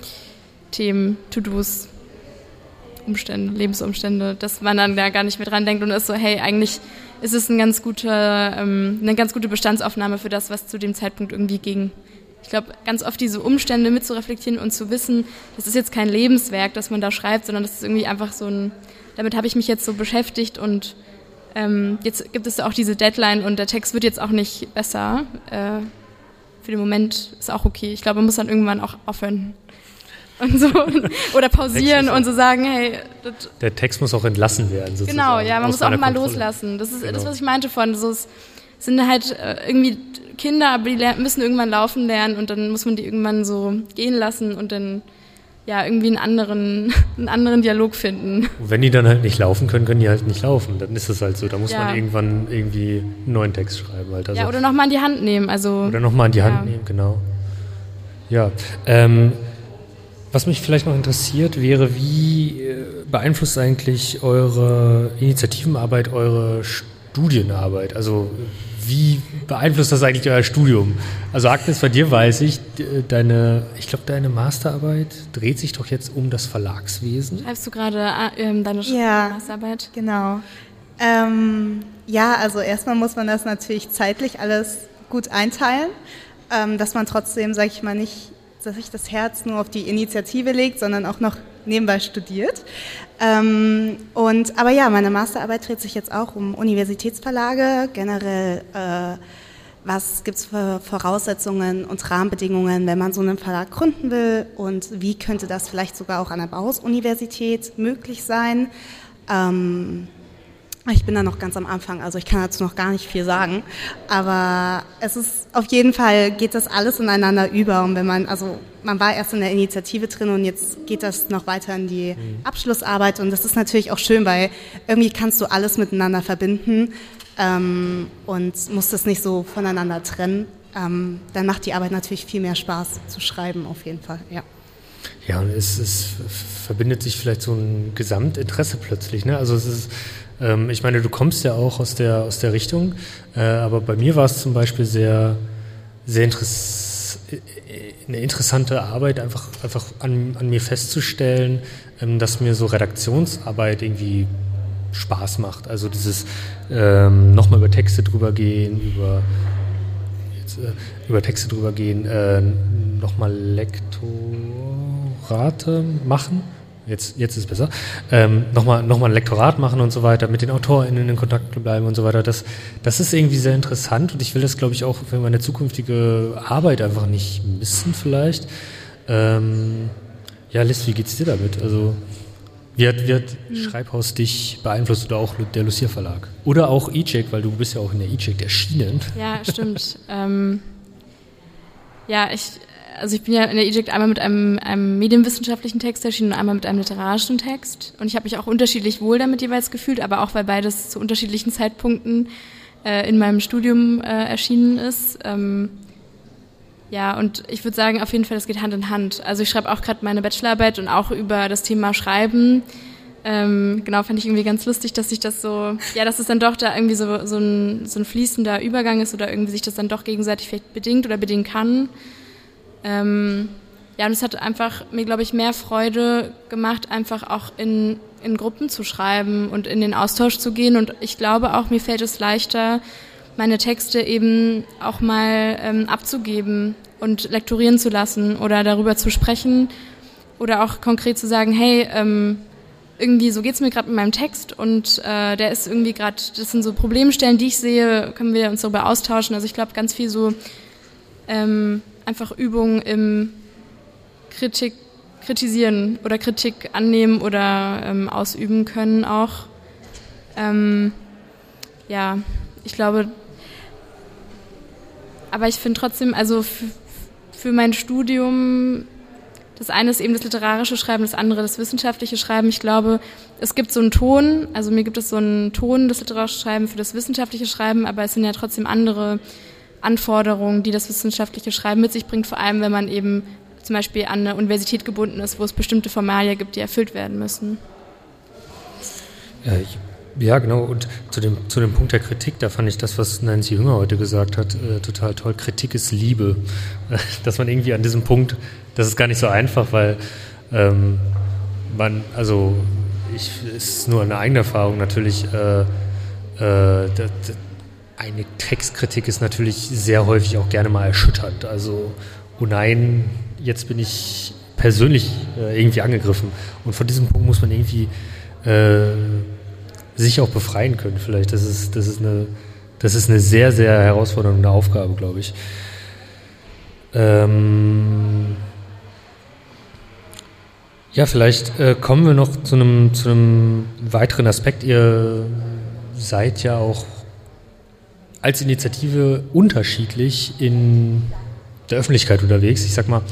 Themen, To-Dos, Umstände, Lebensumstände, dass man dann da gar nicht mehr dran denkt und ist so, hey, eigentlich ist es ein ganz guter, ähm, eine ganz gute Bestandsaufnahme für das, was zu dem Zeitpunkt irgendwie ging. Ich glaube, ganz oft diese Umstände mitzureflektieren und zu wissen, das ist jetzt kein Lebenswerk, das man da schreibt, sondern das ist irgendwie einfach so ein, damit habe ich mich jetzt so beschäftigt und ähm, jetzt gibt es auch diese Deadline und der Text wird jetzt auch nicht besser. Äh, für den Moment ist auch okay. Ich glaube, man muss dann irgendwann auch aufhören. Und so, oder pausieren und so sagen, hey. Das der Text muss auch entlassen werden, sozusagen. Genau, ja, man muss auch mal Kontrolle. loslassen. Das ist genau. das, was ich meinte von, so, es sind halt irgendwie Kinder, aber die müssen irgendwann laufen lernen und dann muss man die irgendwann so gehen lassen und dann, ja, irgendwie einen anderen, einen anderen Dialog finden. Und wenn die dann halt nicht laufen können, können die halt nicht laufen. Dann ist es halt so, da muss ja. man irgendwann irgendwie einen neuen Text schreiben. Halt. Also, ja, oder nochmal in die Hand nehmen. Also, oder nochmal in die Hand ja. nehmen, genau. Ja, ähm, was mich vielleicht noch interessiert wäre, wie beeinflusst eigentlich eure Initiativenarbeit eure Studienarbeit? Also wie beeinflusst das eigentlich euer Studium? Also Agnes, bei dir weiß ich, deine, ich glaube, deine Masterarbeit dreht sich doch jetzt um das Verlagswesen. Schreibst du gerade ähm, deine ja, Masterarbeit? Genau. Ähm, ja, also erstmal muss man das natürlich zeitlich alles gut einteilen, ähm, dass man trotzdem, sage ich mal, nicht dass sich das Herz nur auf die Initiative legt, sondern auch noch nebenbei studiert. Ähm, und, aber ja, meine Masterarbeit dreht sich jetzt auch um Universitätsverlage, generell, äh, was gibt es für Voraussetzungen und Rahmenbedingungen, wenn man so einen Verlag gründen will und wie könnte das vielleicht sogar auch an der Bauhaus-Universität möglich sein. Ähm, Ich bin da noch ganz am Anfang, also ich kann dazu noch gar nicht viel sagen, aber es ist auf jeden Fall, geht das alles ineinander über und wenn man, also man war erst in der Initiative drin und jetzt geht das noch weiter in die mhm. Abschlussarbeit und das ist natürlich auch schön, weil irgendwie kannst du alles miteinander verbinden ähm, und musst das nicht so voneinander trennen. Ähm, dann macht die Arbeit natürlich viel mehr Spaß zu schreiben, auf jeden Fall, ja. Ja, und es, es verbindet sich vielleicht so ein Gesamtinteresse plötzlich, ne? Also es ist Ich meine, du kommst ja auch aus der aus der Richtung, äh, aber bei mir war es zum Beispiel sehr sehr interess- eine interessante Arbeit, einfach einfach an, an mir festzustellen, ähm, dass mir so Redaktionsarbeit irgendwie Spaß macht. Also dieses ähm, nochmal über Texte drüber gehen, über jetzt, äh, über Texte drüber gehen, äh, nochmal Lektorate machen. Jetzt, jetzt ist es besser, ähm, nochmal noch mal ein Lektorat machen und so weiter, mit den AutorInnen in Kontakt bleiben und so weiter. Das, das ist irgendwie sehr interessant und ich will das, glaube ich, auch für meine zukünftige Arbeit einfach nicht missen vielleicht. Ähm, ja, Liz, wie geht's dir damit? Also, wie hat, wie hat mhm. Schreibhaus dich beeinflusst oder auch der Lucia Verlag? Oder auch E-Check, weil du bist ja auch in der E-Check erschienen. Ja, stimmt. ähm, ja, ich... Also ich bin ja in der E-Check einmal mit einem, einem medienwissenschaftlichen Text erschienen und einmal mit einem literarischen Text. Und ich habe mich auch unterschiedlich wohl damit jeweils gefühlt, aber auch weil beides zu unterschiedlichen Zeitpunkten äh, in meinem Studium äh, erschienen ist. Ähm, ja, und ich würde sagen, auf jeden Fall, das geht Hand in Hand. Also ich schreibe auch gerade meine Bachelorarbeit und auch über das Thema Schreiben. Ähm, genau, fand ich irgendwie ganz lustig, dass sich das so, ja, dass es dann doch da irgendwie so, so, ein, so ein fließender Übergang ist oder irgendwie sich das dann doch gegenseitig vielleicht bedingt oder bedingen kann. Ähm, ja, und es hat einfach mir, glaube ich, mehr Freude gemacht, einfach auch in, in Gruppen zu schreiben und in den Austausch zu gehen. Und ich glaube auch, mir fällt es leichter, meine Texte eben auch mal ähm, abzugeben und lektorieren zu lassen oder darüber zu sprechen oder auch konkret zu sagen, hey, ähm, irgendwie so geht's mir gerade mit meinem Text und äh, der ist irgendwie gerade, das sind so Problemstellen, die ich sehe, können wir uns darüber austauschen. Also ich glaube, ganz viel so ähm, einfach Übungen im Kritik, Kritisieren oder Kritik annehmen oder ähm, ausüben können auch. Ähm, ja, ich glaube, aber ich finde trotzdem, also f- für mein Studium, das eine ist eben das literarische Schreiben, das andere das wissenschaftliche Schreiben. Ich glaube, es gibt so einen Ton, also mir gibt es so einen Ton, das literarische Schreiben für das wissenschaftliche Schreiben, aber es sind ja trotzdem andere Anforderungen, die das wissenschaftliche Schreiben mit sich bringt, vor allem wenn man eben zum Beispiel an eine Universität gebunden ist, wo es bestimmte Formalien gibt, die erfüllt werden müssen. Ja, ich, ja genau. Und zu dem, zu dem Punkt der Kritik, da fand ich das, was Nancy Jünger heute gesagt hat, äh, total toll. Kritik ist Liebe. Dass man irgendwie an diesem Punkt, das ist gar nicht so einfach, weil ähm, man, also ich, es ist nur eine eigene Erfahrung natürlich, äh, äh, das, das, eine Textkritik ist natürlich sehr häufig auch gerne mal erschütternd. Also, oh nein, jetzt bin ich persönlich äh, irgendwie angegriffen. Und von diesem Punkt muss man irgendwie äh, sich auch befreien können. Vielleicht, das ist, das ist eine, das ist eine sehr, sehr herausfordernde Aufgabe, glaube ich. Ähm ja, vielleicht äh, kommen wir noch zu einem, zu einem weiteren Aspekt. Ihr seid ja auch als Initiative unterschiedlich in der Öffentlichkeit unterwegs. Ich sag mal,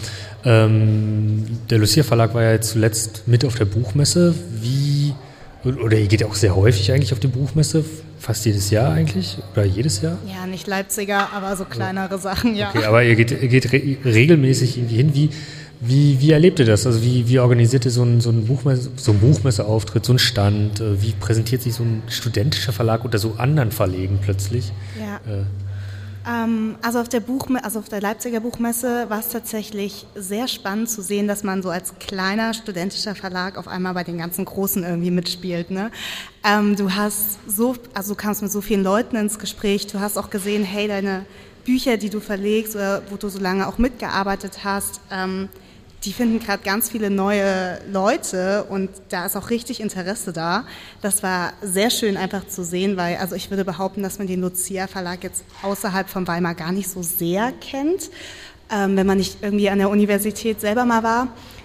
ähm, der Lucia Verlag war ja jetzt zuletzt mit auf der Buchmesse. Wie, oder ihr geht ja auch sehr häufig eigentlich auf die Buchmesse, fast jedes Jahr eigentlich, oder jedes Jahr? Ja, nicht Leipziger, aber so kleinere also, Sachen, ja. Okay, aber ihr geht, ihr geht re- regelmäßig irgendwie hin. Wie, wie, wie erlebt ihr das? Also wie, wie organisiert ihr so einen, so einen Buchmesse, so einen Buchmesseauftritt, so einen Stand? Wie präsentiert sich so ein studentischer Verlag unter so anderen Verlegen plötzlich? Ja. Äh, Ähm, also auf der Buchme- also auf der Leipziger Buchmesse war es tatsächlich sehr spannend zu sehen, dass man so als kleiner studentischer Verlag auf einmal bei den ganzen Großen irgendwie mitspielt. Ne? Ähm, du hast so, also du kamst mit so vielen Leuten ins Gespräch. Du hast auch gesehen, hey, deine Bücher, die du verlegst oder wo du so lange auch mitgearbeitet hast, ähm, die finden gerade ganz viele neue Leute und da ist auch richtig Interesse da. Das war sehr schön einfach zu sehen, weil also ich würde behaupten, dass man den Lucia Verlag jetzt außerhalb von Weimar gar nicht so sehr kennt, ähm, wenn man nicht irgendwie an der Universität selber mal war.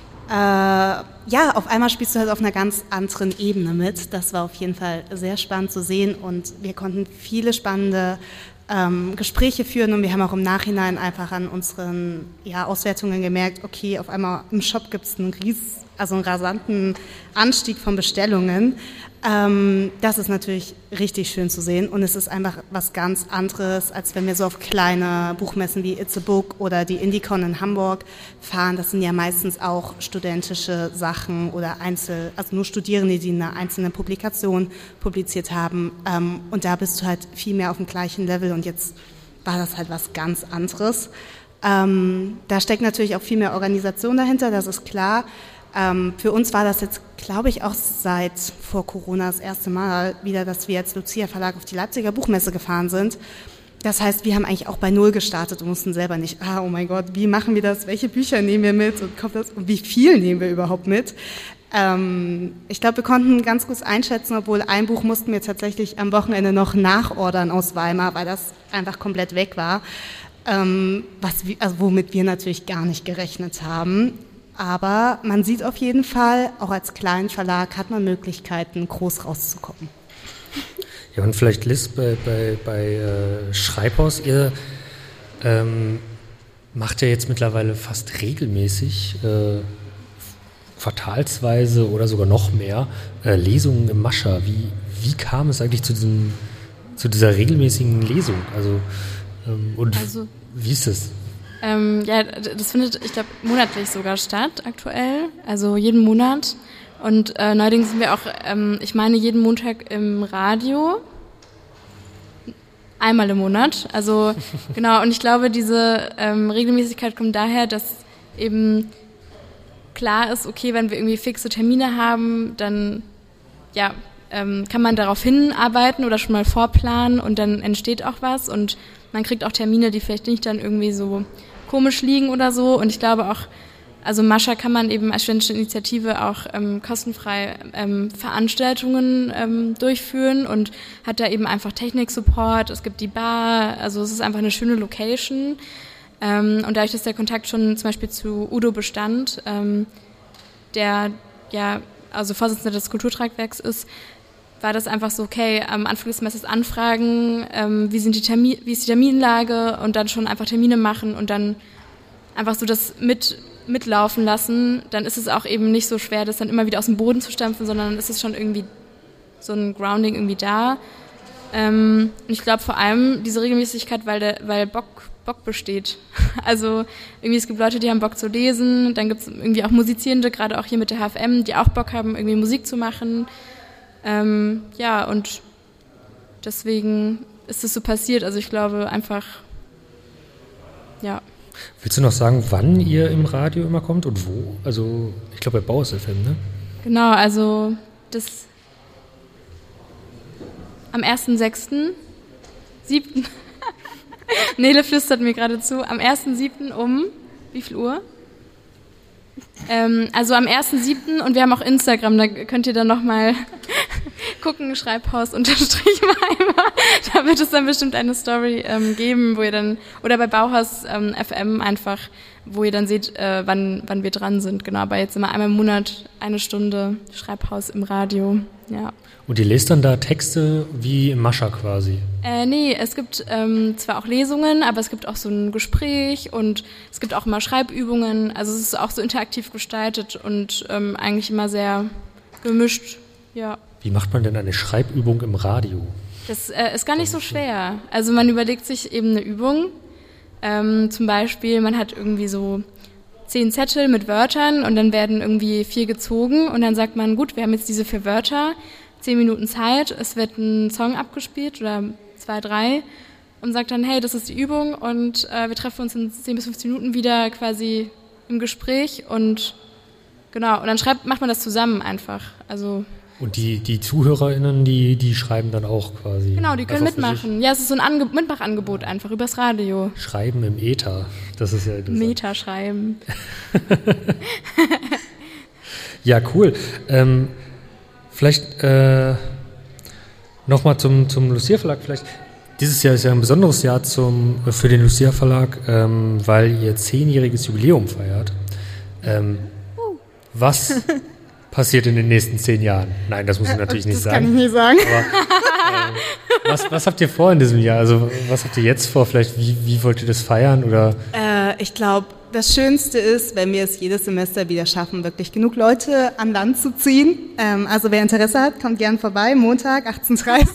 Äh, ja, auf einmal spielst du halt auf einer ganz anderen Ebene mit. Das war auf jeden Fall sehr spannend zu sehen und wir konnten viele spannende Ähm, Gespräche führen und wir haben auch im Nachhinein einfach an unseren ja, Auswertungen gemerkt, okay, auf einmal im Shop gibt es einen ries, also einen rasanten Anstieg von Bestellungen. Ähm, das ist natürlich richtig schön zu sehen und es ist einfach was ganz anderes, als wenn wir so auf kleine Buchmessen wie It's a Book oder die Indicon in Hamburg fahren. Das sind ja meistens auch studentische Sachen oder Einzel, also nur Studierende, die eine einzelne Publikation publiziert haben. Ähm, und da bist du halt viel mehr auf dem gleichen Level und jetzt war das halt was ganz anderes. Ähm, da steckt natürlich auch viel mehr Organisation dahinter, das ist klar. Ähm, für uns war das jetzt, glaube ich, auch seit vor Corona das erste Mal wieder, dass wir als Lucia Verlag auf die Leipziger Buchmesse gefahren sind. Das heißt, wir haben eigentlich auch bei Null gestartet und mussten selber nicht, ah, oh mein Gott, wie machen wir das, welche Bücher nehmen wir mit und, kommt das, und wie viel nehmen wir überhaupt mit? Ähm, ich glaube, wir konnten ganz gut einschätzen, obwohl ein Buch mussten wir tatsächlich am Wochenende noch nachordern aus Weimar, weil das einfach komplett weg war, ähm, was, also womit wir natürlich gar nicht gerechnet haben. Aber man sieht auf jeden Fall, auch als kleinen Verlag hat man Möglichkeiten, groß rauszukommen. Ja, und vielleicht Liz, bei, bei, bei äh, Schreibhaus, ihr ähm, macht ja jetzt mittlerweile fast regelmäßig, äh, quartalsweise oder sogar noch mehr, äh, Lesungen im Mascha. Wie, wie kam es eigentlich zu, diesem, zu dieser regelmäßigen Lesung? Also, ähm, und also, wie ist das? Ähm, ja, das findet, ich glaube, monatlich sogar statt aktuell, also jeden Monat. Und äh, neuerdings sind wir auch, ähm, ich meine, jeden Montag im Radio, einmal im Monat. Also genau, und ich glaube, diese ähm, Regelmäßigkeit kommt daher, dass eben klar ist, okay, wenn wir irgendwie fixe Termine haben, dann ja, ähm, kann man darauf hinarbeiten oder schon mal vorplanen und dann entsteht auch was und man kriegt auch Termine, die vielleicht nicht dann irgendwie so komisch liegen oder so. Und ich glaube auch, also Mascha kann man eben als studentische Initiative auch ähm, kostenfrei ähm, Veranstaltungen ähm, durchführen und hat da eben einfach Technik-Support, es gibt die Bar, also es ist einfach eine schöne Location. Ähm, und dadurch, dass der Kontakt schon zum Beispiel zu Udo bestand, ähm, der ja also Vorsitzender des Kulturtragwerks ist, war das einfach so, okay, am Anfang des Semesters anfragen, ähm, wie sind die Termin, wie ist die Terminlage und dann schon einfach Termine machen und dann einfach so das mit mitlaufen lassen, dann ist es auch eben nicht so schwer, das dann immer wieder aus dem Boden zu stampfen, sondern dann ist es schon irgendwie so ein Grounding irgendwie da. Ähm, und ich glaube vor allem diese Regelmäßigkeit, weil der, weil Bock, Bock besteht. Also irgendwie es gibt Leute, die haben Bock zu lesen, dann gibt es irgendwie auch Musizierende, gerade auch hier mit der H F M, die auch Bock haben, irgendwie Musik zu machen. Ähm, ja, und deswegen ist es so passiert. Also ich glaube einfach, ja. Willst du noch sagen, wann ihr im Radio immer kommt und wo? Also, ich glaube bei Bauhaus F M, ne? Genau, also das am ersten sechsten siebten Nele flüstert mir gerade zu, am ersten siebten um wie viel Uhr? Ähm, also am ersten siebten und wir haben auch Instagram, da könnt ihr dann nochmal gucken, Schreibhaus unterstrich Weimar. Da wird es dann bestimmt eine Story ähm, geben, wo ihr dann, oder bei Bauhaus ähm, F M einfach, wo ihr dann seht, äh, wann, wann wir dran sind. Genau, aber jetzt immer einmal im Monat eine Stunde Schreibhaus im Radio, ja. Und ihr lest dann da Texte wie im Mascha quasi? Äh, nee, es gibt ähm, zwar auch Lesungen, aber es gibt auch so ein Gespräch und es gibt auch immer Schreibübungen. Also es ist auch so interaktiv gestaltet und ähm, eigentlich immer sehr gemischt, ja. Wie macht man denn eine Schreibübung im Radio? Das äh, ist gar nicht so schwer. Also man überlegt sich eben eine Übung. Ähm, zum Beispiel, man hat irgendwie so zehn Zettel mit Wörtern und dann werden irgendwie vier gezogen und dann sagt man, gut, wir haben jetzt diese vier Wörter, zehn Minuten Zeit, es wird ein Song abgespielt oder zwei, drei und sagt dann, hey, das ist die Übung und äh, wir treffen uns in zehn bis fünfzehn Minuten wieder quasi im Gespräch und genau, und dann schreibt, macht man das zusammen einfach. Also und die, die ZuhörerInnen, die, die schreiben dann auch quasi? Genau, die können mitmachen. Ja, es ist so ein Ange- Mitmachangebot einfach übers Radio. Schreiben im Äther, das ist ja interessant. Meta schreiben. Ja, cool. Ähm, vielleicht äh, nochmal zum, zum Lucia Verlag. Vielleicht. Dieses Jahr ist ja ein besonderes Jahr zum, für den Lucia Verlag, ähm, weil ihr zehnjähriges Jubiläum feiert. Ähm, uh. Was passiert in den nächsten zehn Jahren? Nein, das muss ich natürlich nicht das sagen. Das kann ich nicht sagen. Aber, äh, was, was habt ihr vor in diesem Jahr? Also was habt ihr jetzt vor? Vielleicht wie, wie wollt ihr das feiern? Oder? Äh, ich glaube, das Schönste ist, wenn wir es jedes Semester wieder schaffen, wirklich genug Leute an Land zu ziehen. Ähm, also wer Interesse hat, kommt gern vorbei, Montag, achtzehn Uhr dreißig.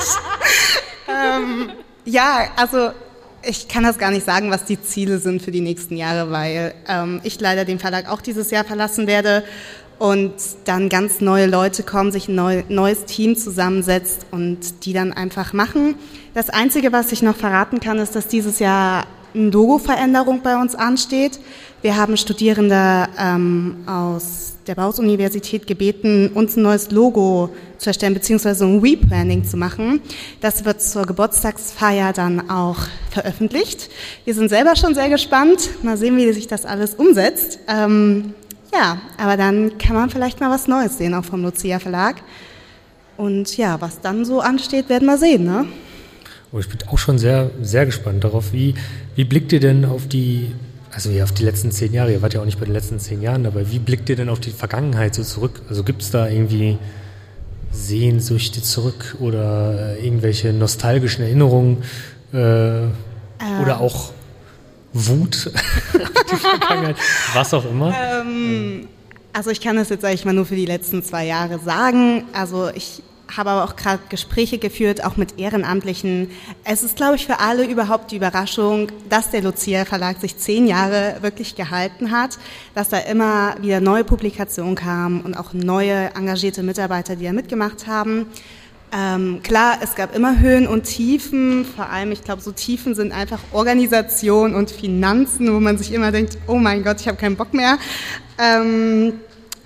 ähm, ja, also ich kann das gar nicht sagen, was die Ziele sind für die nächsten Jahre, weil ähm, ich leider den Verlag auch dieses Jahr verlassen werde und dann ganz neue Leute kommen, sich ein neu, neues Team zusammensetzt und die dann einfach machen. Das Einzige, was ich noch verraten kann, ist, dass dieses Jahr eine Logo-Veränderung bei uns ansteht. Wir haben Studierende ähm, aus der Bauhaus-Universität gebeten, uns ein neues Logo zu erstellen, beziehungsweise ein Rebranding zu machen. Das wird zur Geburtstagsfeier dann auch veröffentlicht. Wir sind selber schon sehr gespannt. Mal sehen, wie sich das alles umsetzt. Ähm, ja, aber dann kann man vielleicht mal was Neues sehen, auch vom Lucia Verlag. Und ja, was dann so ansteht, werden wir sehen, ne? Oh, ich bin auch schon sehr, sehr gespannt darauf. Wie, wie blickt ihr denn auf die, also ja, auf die letzten zehn Jahre? Ihr wart ja auch nicht bei den letzten zehn Jahren dabei. Wie blickt ihr denn auf die Vergangenheit so zurück? Also gibt es da irgendwie Sehnsüchte zurück oder äh, irgendwelche nostalgischen Erinnerungen äh, äh. oder auch Wut auf die Vergangenheit? Was auch immer? Ähm, also ich kann das jetzt, sage ich mal, nur für die letzten zwei Jahre sagen. Also ich habe aber auch gerade Gespräche geführt, auch mit Ehrenamtlichen. Es ist, glaube ich, für alle überhaupt die Überraschung, dass der Lucia Verlag sich zehn Jahre wirklich gehalten hat, dass da immer wieder neue Publikationen kamen und auch neue engagierte Mitarbeiter, die da mitgemacht haben. Ähm, klar, es gab immer Höhen und Tiefen, vor allem, ich glaube, so Tiefen sind einfach Organisation und Finanzen, wo man sich immer denkt, oh mein Gott, ich habe keinen Bock mehr. Ähm,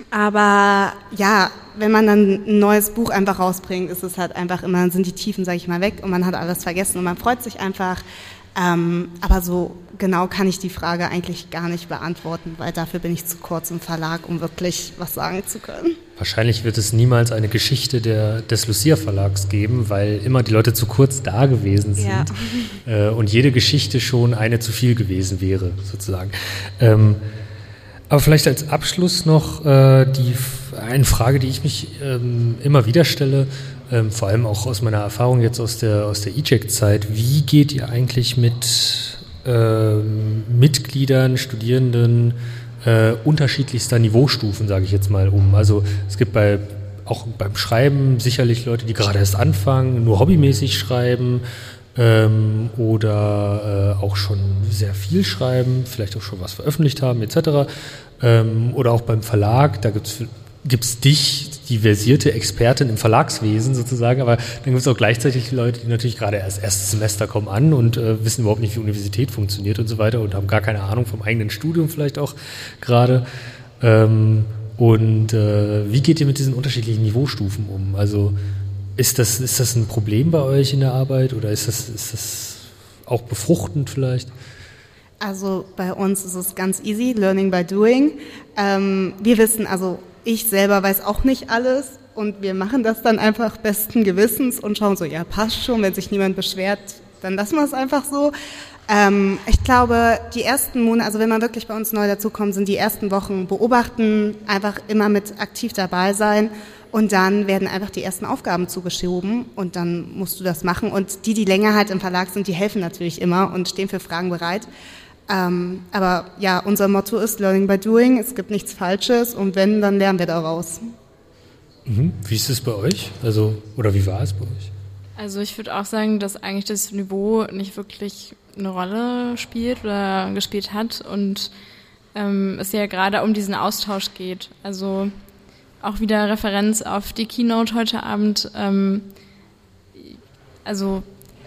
Aber ja, wenn man dann ein neues Buch einfach rausbringt, ist es halt einfach immer, sind die Tiefen, sage ich mal, weg und man hat alles vergessen und man freut sich einfach. Ähm, aber so genau kann ich die Frage eigentlich gar nicht beantworten, weil dafür bin ich zu kurz im Verlag, um wirklich was sagen zu können. Wahrscheinlich wird es niemals eine Geschichte der, des Lucia Verlags geben, weil immer die Leute zu kurz da gewesen sind ja. äh, und jede Geschichte schon eine zu viel gewesen wäre, sozusagen. Ähm, aber vielleicht als Abschluss noch äh, die, eine Frage, die ich mich ähm, immer wieder stelle, ähm, vor allem auch aus meiner Erfahrung jetzt aus der, aus der E-Check-Zeit. Wie geht ihr eigentlich mit ähm, Mitgliedern, Studierenden äh, unterschiedlichster Niveaustufen, sage ich jetzt mal, um? Also es gibt bei auch beim Schreiben sicherlich Leute, die gerade erst anfangen, nur hobbymäßig schreiben, Ähm, oder äh, auch schon sehr viel schreiben, vielleicht auch schon was veröffentlicht haben et cetera. Ähm, oder auch beim Verlag, da gibt's gibt's dich, die versierte Expertin im Verlagswesen sozusagen, aber dann gibt es auch gleichzeitig Leute, die natürlich gerade erst erstes Semester kommen an und äh, wissen überhaupt nicht, wie Universität funktioniert und so weiter und haben gar keine Ahnung vom eigenen Studium vielleicht auch gerade. Ähm, und äh, wie geht ihr mit diesen unterschiedlichen Niveaustufen um? Also Ist das, ist das ein Problem bei euch in der Arbeit oder ist das, ist das auch befruchtend vielleicht? Also bei uns ist es ganz easy, learning by doing. Ähm, wir wissen, also ich selber weiß auch nicht alles und wir machen das dann einfach besten Gewissens und schauen so, ja passt schon, wenn sich niemand beschwert, dann lassen wir es einfach so. Ähm, ich glaube, die ersten Monate, also wenn man wirklich bei uns neu dazukommt, sind die ersten Wochen beobachten, einfach immer mit aktiv dabei sein. Und dann werden einfach die ersten Aufgaben zugeschoben und dann musst du das machen. Und die, die länger halt im Verlag sind, die helfen natürlich immer und stehen für Fragen bereit. Ähm, aber ja, unser Motto ist Learning by Doing. Es gibt nichts Falsches und wenn, dann lernen wir daraus. Mhm. Wie ist es bei euch? Also, oder wie war es bei euch? Also ich würde auch sagen, dass eigentlich das Niveau nicht wirklich eine Rolle spielt oder gespielt hat und ähm, es ja gerade um diesen Austausch geht. Also auch wieder Referenz auf die Keynote heute Abend. Ähm, also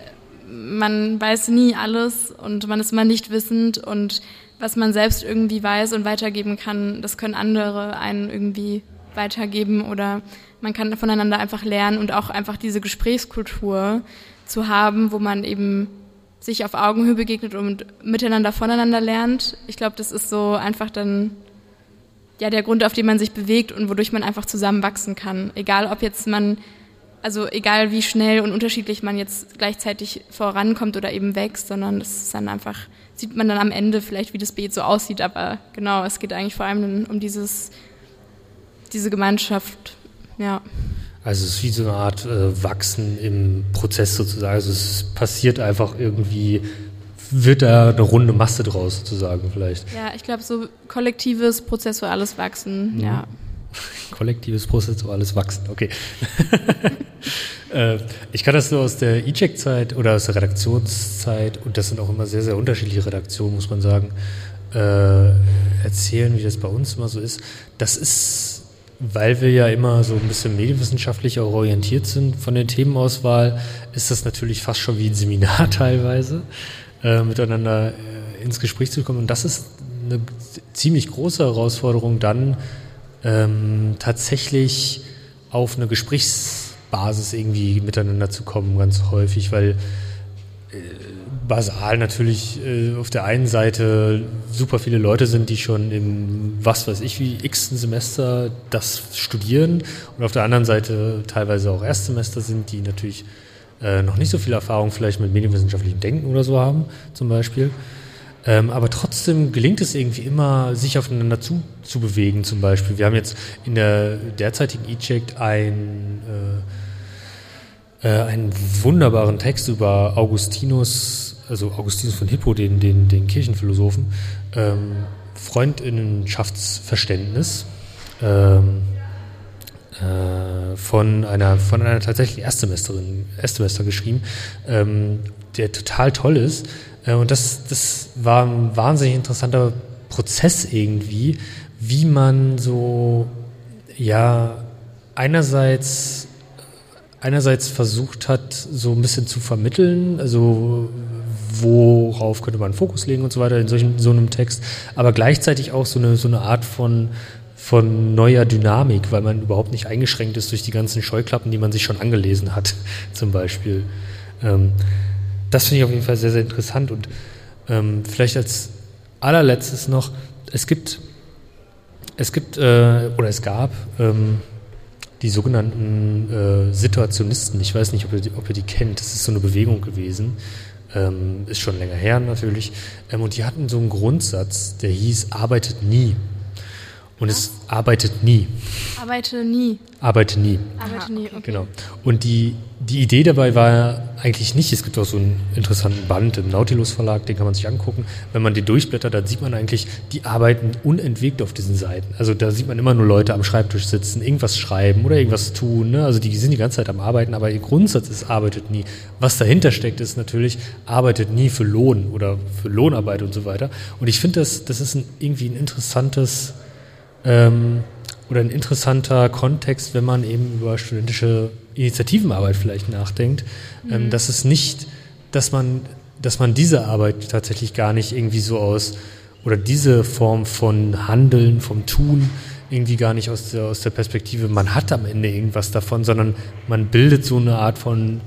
man weiß nie alles und man ist immer nicht wissend und was man selbst irgendwie weiß und weitergeben kann, das können andere einen irgendwie weitergeben oder man kann voneinander einfach lernen und auch einfach diese Gesprächskultur zu haben, wo man eben sich auf Augenhöhe begegnet und miteinander voneinander lernt. Ich glaube, das ist so einfach dann ja der Grund, auf den man sich bewegt und wodurch man einfach zusammen wachsen kann. Egal, ob jetzt man, also egal wie schnell und unterschiedlich man jetzt gleichzeitig vorankommt oder eben wächst, sondern das ist dann einfach, sieht man dann am Ende vielleicht, wie das Beet so aussieht, aber genau, es geht eigentlich vor allem um dieses, diese Gemeinschaft, ja. Also es ist wie so eine Art äh, Wachsen im Prozess sozusagen, also es passiert einfach irgendwie, wird da eine runde Masse draus sozusagen vielleicht. Ja, ich glaube so kollektives, prozessuales Wachsen, mhm. ja. Kollektives, prozessuales Wachsen, okay. äh, ich kann das nur aus der E-Check-Zeit oder aus der Redaktionszeit, und das sind auch immer sehr, sehr unterschiedliche Redaktionen, muss man sagen, äh, erzählen, wie das bei uns immer so ist. Das ist, weil wir ja immer so ein bisschen medienwissenschaftlich auch orientiert sind von der Themenauswahl, ist das natürlich fast schon wie ein Seminar teilweise. Äh, miteinander äh, ins Gespräch zu kommen. Und das ist eine ziemlich große Herausforderung, dann ähm, tatsächlich auf eine Gesprächsbasis irgendwie miteinander zu kommen, ganz häufig, weil äh, basal natürlich äh, auf der einen Seite super viele Leute sind, die schon im, was weiß ich, wie x Semester das studieren und auf der anderen Seite teilweise auch Erstsemester sind, die natürlich Äh, noch nicht so viel Erfahrung vielleicht mit medienwissenschaftlichem Denken oder so haben, zum Beispiel. Ähm, aber trotzdem gelingt es irgendwie immer, sich aufeinander zu, zu bewegen, zum Beispiel. Wir haben jetzt in der derzeitigen E-Check ein, äh, äh, einen wunderbaren Text über Augustinus, also Augustinus von Hippo, den, den, den Kirchenphilosophen, ähm, Freundinnenschaftsverständnis, ähm, von einer von einer tatsächlich Erstsemesterin, Erstsemester geschrieben, ähm, der total toll ist. Äh, und das, das war ein wahnsinnig interessanter Prozess irgendwie, wie man so, ja, einerseits, einerseits versucht hat, so ein bisschen zu vermitteln, also worauf könnte man Fokus legen und so weiter in solchen, so einem Text, aber gleichzeitig auch so eine, so eine Art von von neuer Dynamik, weil man überhaupt nicht eingeschränkt ist durch die ganzen Scheuklappen, die man sich schon angelesen hat, zum Beispiel. Ähm, das finde ich auf jeden Fall sehr, sehr interessant. Und ähm, vielleicht als allerletztes noch, es gibt, es gibt äh, oder es gab ähm, die sogenannten äh, Situationisten. Ich weiß nicht, ob ihr, die, ob ihr die kennt. Das ist so eine Bewegung gewesen. Ähm, ist schon länger her natürlich. Ähm, und die hatten so einen Grundsatz, der hieß, arbeitet nie. Und es arbeitet nie. Arbeite nie. Arbeite nie. Arbeite nie, okay. Genau. Und die, die Idee dabei war eigentlich nicht, es gibt auch so einen interessanten Band im Nautilus Verlag, den kann man sich angucken. Wenn man den durchblättert, dann sieht man eigentlich, die arbeiten unentwegt auf diesen Seiten. Also da sieht man immer nur Leute am Schreibtisch sitzen, irgendwas schreiben oder irgendwas tun. Ne? Also die sind die ganze Zeit am Arbeiten, aber ihr Grundsatz ist, arbeitet nie. Was dahinter steckt, ist natürlich, arbeitet nie für Lohn oder für Lohnarbeit und so weiter. Und ich finde, das, das ist ein, irgendwie ein interessantes ähm, oder ein interessanter Kontext, wenn man eben über studentische Initiativenarbeit vielleicht nachdenkt, mhm. ähm, dass es nicht, dass man, dass man diese Arbeit tatsächlich gar nicht irgendwie so aus, oder diese Form von Handeln, vom Tun irgendwie gar nicht aus der, aus der Perspektive, man hat am Ende irgendwas davon, sondern man bildet so eine Art von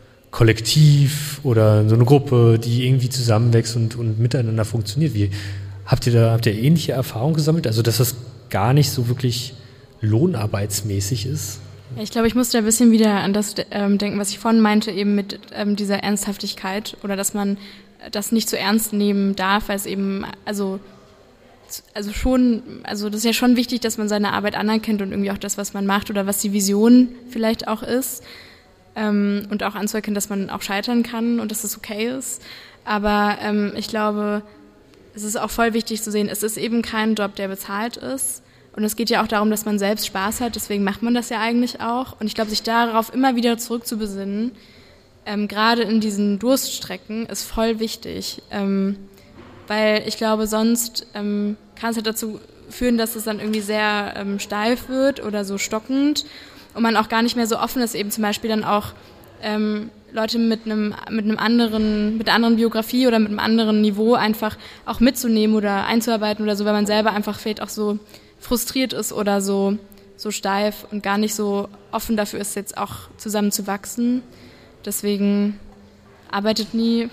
Kollektiv oder so eine Gruppe, die irgendwie zusammenwächst und, und miteinander funktioniert. Wie, habt ihr da, habt ihr ähnliche Erfahrungen gesammelt? Also, dass das gar nicht so wirklich lohnarbeitsmäßig ist? Ich glaube, ich musste ein bisschen wieder an das ähm, denken, was ich vorhin meinte, eben mit ähm, dieser Ernsthaftigkeit oder dass man das nicht zu ernst nehmen darf, weil es eben, also, also schon, also das ist ja schon wichtig, dass man seine Arbeit anerkennt und irgendwie auch das, was man macht oder was die Vision vielleicht auch ist ähm, und auch anzuerkennen, dass man auch scheitern kann und dass das okay ist. Aber ähm, ich glaube, es ist auch voll wichtig zu sehen, es ist eben kein Job, der bezahlt ist. Und es geht ja auch darum, dass man selbst Spaß hat, deswegen macht man das ja eigentlich auch. Und ich glaube, sich darauf immer wieder zurückzubesinnen, ähm, gerade in diesen Durststrecken, ist voll wichtig. Ähm, weil ich glaube, sonst ähm, kann es halt dazu führen, dass es dann irgendwie sehr ähm, steif wird oder so stockend und man auch gar nicht mehr so offen ist, eben zum Beispiel dann auch ähm, Leute mit einem mit einem anderen, mit einer anderen Biografie oder mit einem anderen Niveau einfach auch mitzunehmen oder einzuarbeiten oder so, weil man selber einfach vielleicht auch so frustriert ist oder so, so steif und gar nicht so offen dafür ist, jetzt auch zusammen zu wachsen. Deswegen arbeitet nie.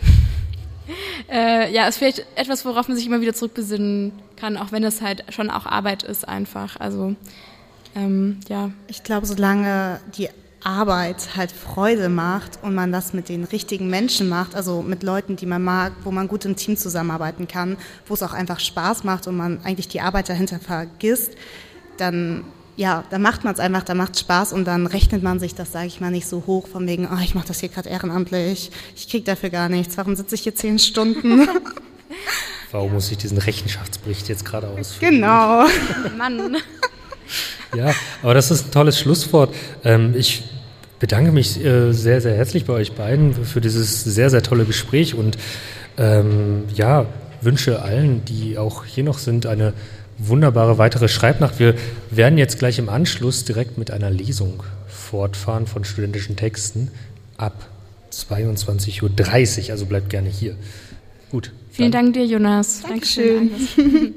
äh, ja, ist vielleicht etwas, worauf man sich immer wieder zurückbesinnen kann, auch wenn es halt schon auch Arbeit ist einfach. Also, ähm, ja. Ich glaube, solange die Arbeit halt Freude macht und man das mit den richtigen Menschen macht, also mit Leuten, die man mag, wo man gut im Team zusammenarbeiten kann, wo es auch einfach Spaß macht und man eigentlich die Arbeit dahinter vergisst, dann, ja, dann macht man es einfach, dann macht es Spaß und dann rechnet man sich das, sage ich mal, nicht so hoch von wegen, oh, ich mache das hier gerade ehrenamtlich, ich kriege dafür gar nichts, warum sitze ich hier zehn Stunden? Warum muss ich diesen Rechenschaftsbericht jetzt gerade ausführen? Genau. Mann. Ja, aber das ist ein tolles Schlusswort. Ähm, ich bedanke mich äh, sehr, sehr herzlich bei euch beiden für dieses sehr, sehr tolle Gespräch und ähm, ja, wünsche allen, die auch hier noch sind, eine wunderbare weitere Schreibnacht. Wir werden jetzt gleich im Anschluss direkt mit einer Lesung fortfahren von studentischen Texten ab zweiundzwanzig Uhr dreißig, also bleibt gerne hier. Gut. Vielen Dank dir, Jonas. Dankeschön. Dankeschön.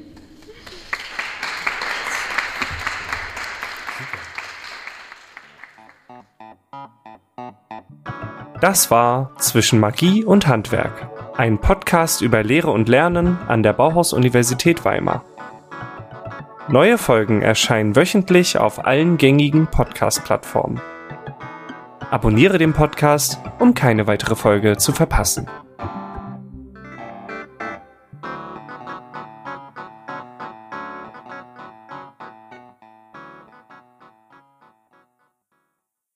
Das war Zwischen Magie und Handwerk, ein Podcast über Lehre und Lernen an der Bauhaus-Universität Weimar. Neue Folgen erscheinen wöchentlich auf allen gängigen Podcast-Plattformen. Abonniere den Podcast, um keine weitere Folge zu verpassen.